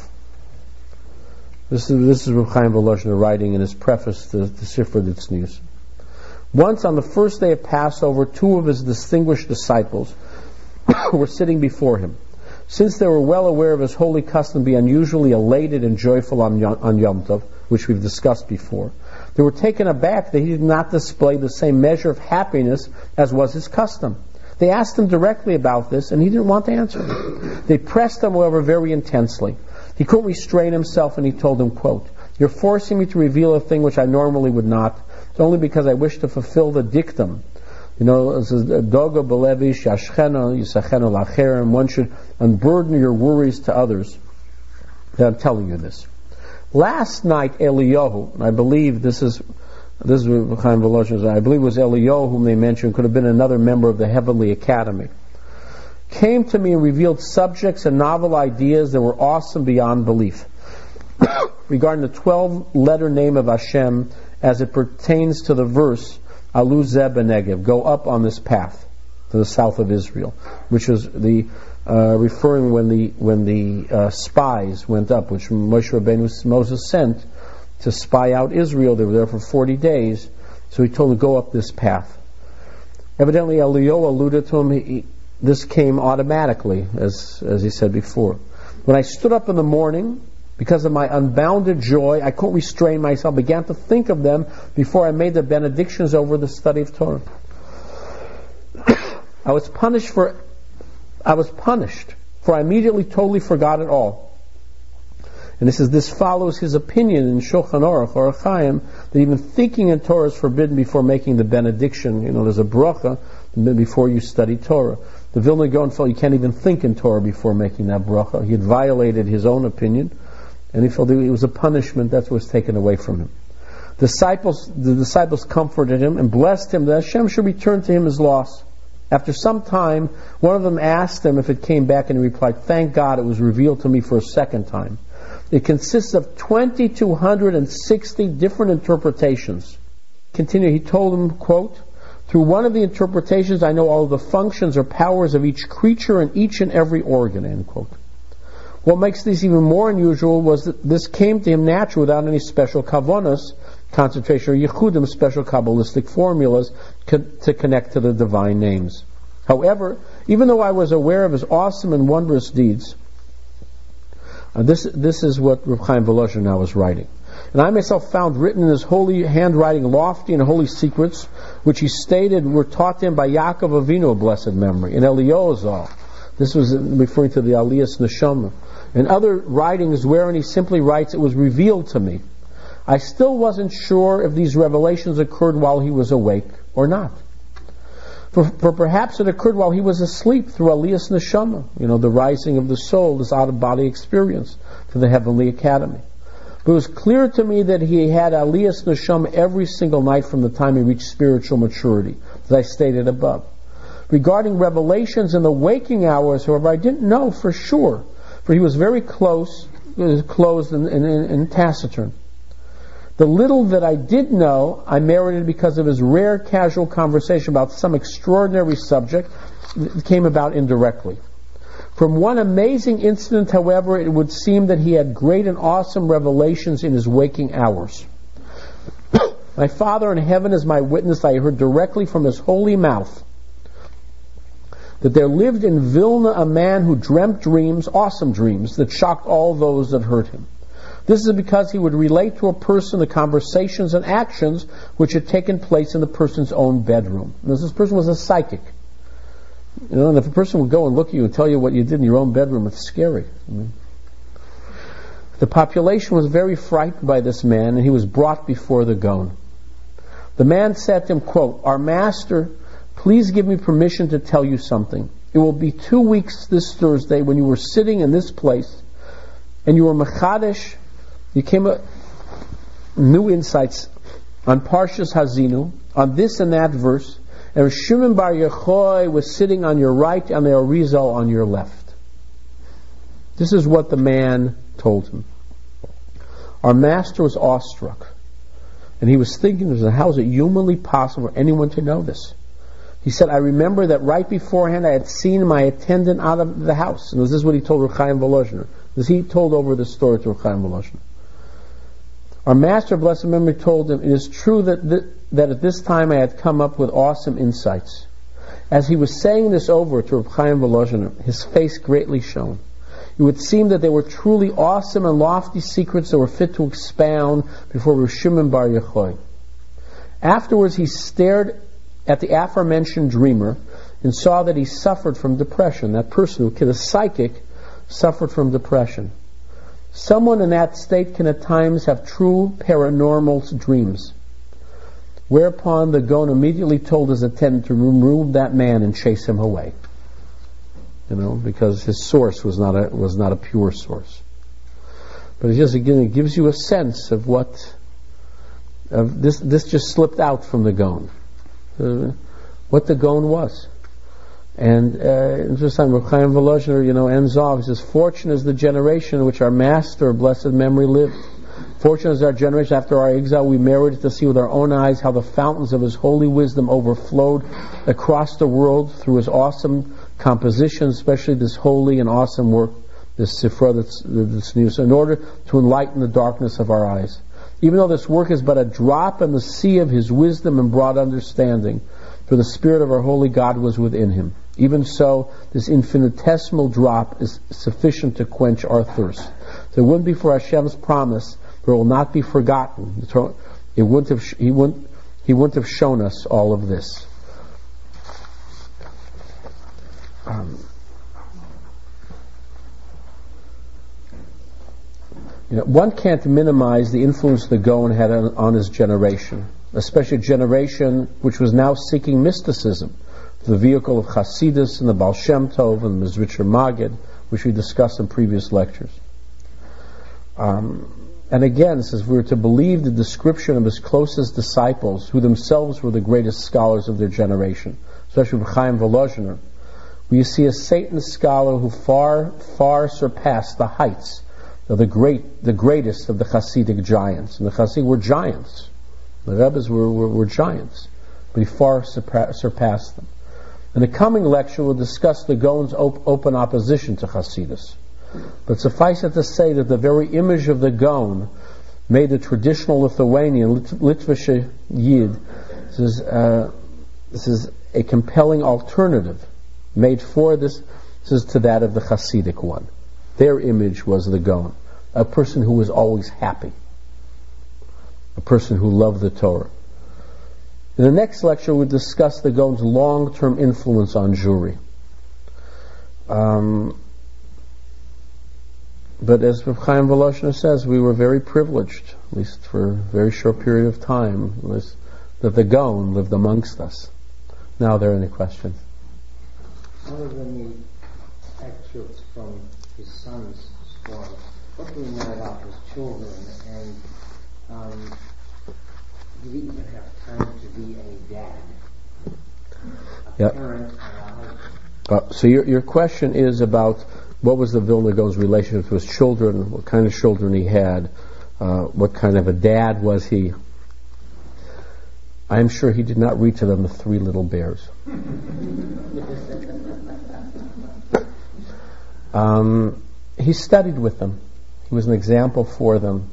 This is this is Reb Chaim Volozhiner writing in his preface to, to Sifrei Tznius. Once on the first day of Passover, two of his distinguished disciples were sitting before him. Since they were well aware of his holy custom to be unusually elated and joyful on, on Yom Tov, which we've discussed before, they were taken aback that he did not display the same measure of happiness as was his custom. They asked him directly about this, and he didn't want to answer them. They pressed him, however, very intensely. He couldn't restrain himself, and he told them, quote, "You're forcing me to reveal a thing which I normally would not. It's only because I wish to fulfill the dictum. You know, it says, Doga belevi shashchena yisachenu lacherem. One should unburden your worries to others. That I'm telling you this. Last night, Eliyahu, I believe this is this is Chaim Volozhiner, I believe it was Eliyahu whom they mentioned, could have been another member of the Heavenly Academy, came to me and revealed subjects and novel ideas that were awesome beyond belief regarding the twelve-letter name of Hashem as it pertains to the verse Alu Zeh B'Negev, go up on this path to the south of Israel, which was the uh, referring when the when the uh, spies went up, which Moshe Rabbeinu Moses sent to spy out Israel. They were there for forty days, so he told them to go up this path. Evidently, Eliyahu alluded to him. He, this came automatically, as as he said before. When I stood up in the morning, because of my unbounded joy, I couldn't restrain myself, began to think of them before I made the benedictions over the study of Torah. I was punished for, I was punished, for I immediately totally forgot it all. And this is, this follows his opinion in Shulchan Aruch, or Chaim, that even thinking in Torah is forbidden before making the benediction. You know, there's a bracha before you study Torah. The Vilna Gaon felt you can't even think in Torah before making that bracha. He had violated his own opinion, and he felt it was a punishment that was taken away from him. Disciples, the disciples comforted him and blessed him that Hashem should return to him his loss. After some time, one of them asked him if it came back, and he replied, "Thank God it was revealed to me for a second time. It consists of two thousand two hundred sixty different interpretations." Continue, he told him, quote, "Through one of the interpretations I know all the functions or powers of each creature and each and every organ," end quote. What makes this even more unusual was that this came to him naturally without any special kavanos, concentration, or yichudim, special Kabbalistic formulas co- to connect to the divine names. However, even though I was aware of his awesome and wondrous deeds, uh, this this is what Reb Chaim Volozhiner now is writing. "And I myself found written in his holy handwriting lofty and holy secrets, which he stated were taught to him by Yaakov Avinu of blessed memory, and Eliyozal." This was referring to the Aliyas Neshama. And other writings wherein he simply writes, "It was revealed to me." I still wasn't sure if these revelations occurred while he was awake or not. For, for perhaps it occurred while he was asleep through Aliyas Neshama, you know, the rising of the soul, this out-of-body experience to the Heavenly Academy. But it was clear to me that he had Aliyas Neshama every single night from the time he reached spiritual maturity, as I stated above. Regarding revelations in the waking hours, however, I didn't know for sure, for he was very close, closed and, and, and taciturn. The little that I did know, I merited because of his rare casual conversation about some extraordinary subject that came about indirectly. From one amazing incident, however, it would seem that he had great and awesome revelations in his waking hours. My Father in heaven is my witness. I heard directly from his holy mouth that there lived in Vilna a man who dreamt dreams, awesome dreams, that shocked all those that heard him. This is because he would relate to a person the conversations and actions which had taken place in the person's own bedroom. And this person was a psychic. You know, and if a person would go and look at you and tell you what you did in your own bedroom, it's scary. I mean, The population was very frightened by this man, and he was brought before the Gaon. The man said to him, quote, "Our master, please give me permission to tell you something. It will be two weeks this Thursday when you were sitting in this place, and you were Mechadesh, you came up new insights on Parshas Hazinu, on this and that verse, and Shimon Bar Yochai was sitting on your right and the Arizal on your left." This is what the man told him. Our master was awestruck, and he was thinking, how is it humanly possible for anyone to know this? He said, "I remember that right beforehand I had seen my attendant out of the house." And this is what he told Reb Chaim Volozhiner. This he told over the story to Reb Chaim Volozhiner. Our master, blessed memory, told him, "It is true that th- that at this time I had come up with awesome insights." As he was saying this over to Reb Chaim Volozhiner, his face greatly shone. It would seem that they were truly awesome and lofty secrets that were fit to expound before Reb Shimon Bar Yochai. Afterwards, he stared at the aforementioned dreamer and saw that he suffered from depression. That person who killed a psychic suffered from depression. Someone in that state can at times have true paranormal dreams. Whereupon the Gaon immediately told his attendant to remove that man and chase him away. You know, because his source was not a was not a pure source. But it just again it gives you a sense of what of this this just slipped out from the Gaon. Uh, what the Gaon was. And uh, interesting, Reb Chaim Volozhiner, you know, ends off. He says, "Fortunate is the generation in which our master, blessed memory, lived. Fortunate is our generation after our exile. We merited to see with our own eyes how the fountains of his holy wisdom overflowed across the world through his awesome composition, especially this holy and awesome work, this Sifra that's, that's new, in order to enlighten the darkness of our eyes. Even though this work is but a drop in the sea of his wisdom and broad understanding, for the Spirit of our holy God was within him. Even so, this infinitesimal drop is sufficient to quench our thirst. So it wouldn't be for Hashem's promise, for it will not be forgotten. It wouldn't have, he, wouldn't, he wouldn't have shown us all of this." Um, you know, one can't minimize the influence the Gaon had on, on his generation, especially a generation which was now seeking mysticism, the vehicle of Hasidus and the Baal Shem Tov and the Mizritcher Magid, which we discussed in previous lectures. Um, and again, says we were to believe the description of his closest disciples, who themselves were the greatest scholars of their generation, especially Reb Chaim Volozhiner. We see a Satan scholar who far, far surpassed the heights of the great, the greatest of the Hasidic giants. And the Hasidic were giants. The Rebbes were, were, were giants, but he far surpa- surpassed them. In the coming lecture, we'll discuss the Gaon's op- open opposition to Hasidus. But suffice it to say that the very image of the Gaon made the traditional Lithuanian, Lit- Litvische Yid, this is, uh, this is a compelling alternative made for this, this is to that of the Hasidic one. Their image was the Gaon, a person who was always happy, a person who loved the Torah. In the next lecture, we'll discuss the Gaon's long-term influence on Jewry. Um, but as Reb Chaim Volozhiner says, we were very privileged, at least for a very short period of time, was that the Gaon lived amongst us. Now, are there any questions? Other than the excerpts from his son's story, what do we know about his children? And um, did he even have time to be a dad? A yep. parent and a husband? Uh, so your your question is about what was the Vilna Gaon's relationship to his children, what kind of children he had, uh, what kind of a dad was he. I am sure he did not read to them the Three Little Bears. Um, he studied with them. He was an example for them.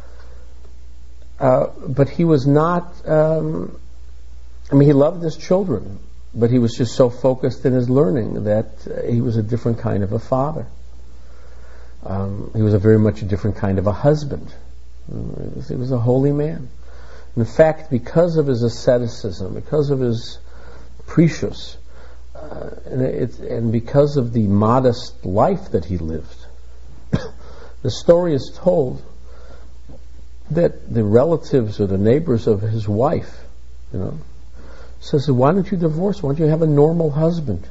Uh, but he was not, um, I mean, he loved his children, but he was just so focused in his learning that uh, he was a different kind of a father. Um, he was a very much a different kind of a husband. Uh, he, was, he was a holy man. In fact, because of his asceticism, because of his precious, Uh, and, it, and because of the modest life that he lived, the story is told that the relatives or the neighbors of his wife, you know, says, why don't you divorce? Why don't you have a normal husband?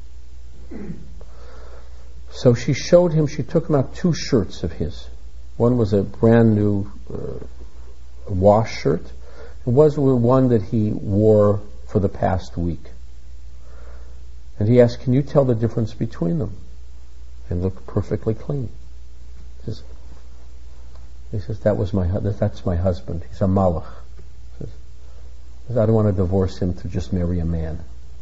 So she showed him, she took him out two shirts of his. One was a brand new uh, wash shirt. It was one that he wore for the past week. And he asked, can you tell the difference between them? They look perfectly clean. He says, he says that was my hu- that's my husband. He's a malach. He says, I don't want to divorce him to just marry a man.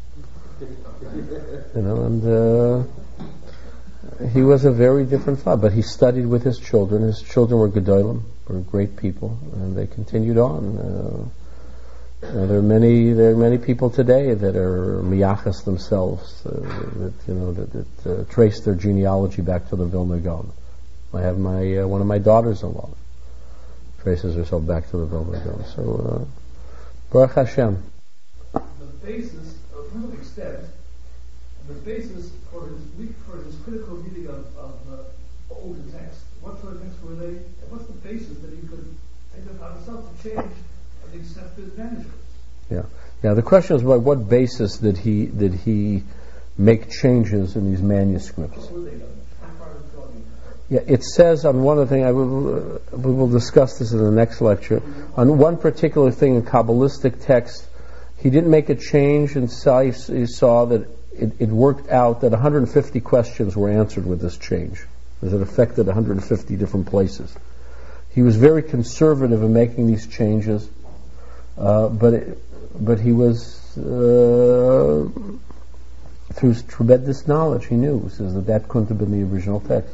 You know, and uh, he was a very different father. But he studied with his children. His children were gedolim, were great people, and they continued on. Uh, you know, there are many there are many people today that are miyachas themselves, uh, that you know that, that uh, trace their genealogy back to the Vilna Gaon. I have my uh, one of my daughters-in-law traces herself back to the Vilna Gaon. So, uh, Baruch Hashem. The basis, to some extent, the basis for his for his critical reading of, of uh, older texts. What sort of texts were they? And what's the basis that he could take it upon himself to change and accept his manuscripts? Yeah, yeah. The question is, by what basis did he did he make changes in these manuscripts? What were they done? Yeah, it says on one of the things, I will, uh, we will discuss this in the next lecture, on one particular thing in Kabbalistic text, he didn't make a change, and saw, he saw that it, it worked out that one hundred fifty questions were answered with this change, as it affected one hundred fifty different places. He was very conservative in making these changes, uh, but it, but he was, uh, through tremendous knowledge, he knew, he says that that couldn't have been the original text.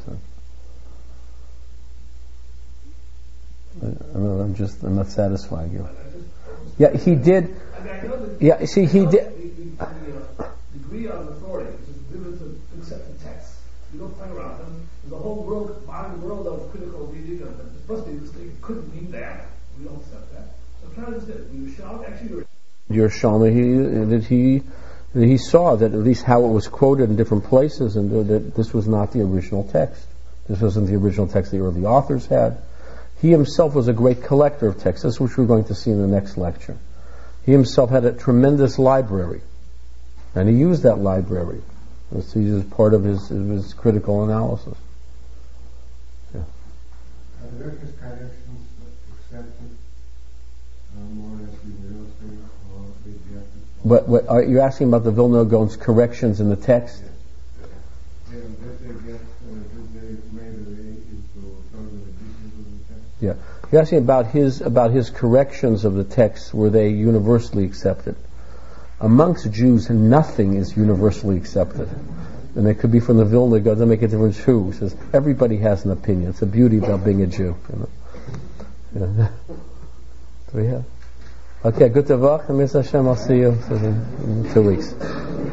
I'm just, I'm not satisfying you. Yeah, he did. Yeah, see, he did. The degree of authority, which is given to accept the text. You don't play around them. There's a whole world, modern world of critical reading. Of this must be this thing. It couldn't mean that. We don't accept that. So try to understand. You shall actually. Your Shalma, he that he that he saw that at least how it was quoted in different places, and that this was not the original text. This wasn't the original text the early authors had. He himself was a great collector of texts, that's which we're going to see in the next lecture. He himself had a tremendous library, and he used that library. This is part of his, his critical analysis. Yeah. Are the various corrections accepted uh, more or less universally, or rejected? But what, are you asking about the Vilna Gaon's corrections in the text? Yes. Yeah, did they get, uh, did they made a way into further editions of the text? Yeah, you're asking about his about his corrections of the text. Were they universally accepted? Amongst Jews, nothing is universally accepted, and it could be from the Vilna Gaon. Doesn't make a difference who. It says everybody has an opinion. It's the beauty about being a Jew. You know? Yeah. Do we have? Okay, good to Vach, and Mister Hashem, I'll see you in two weeks.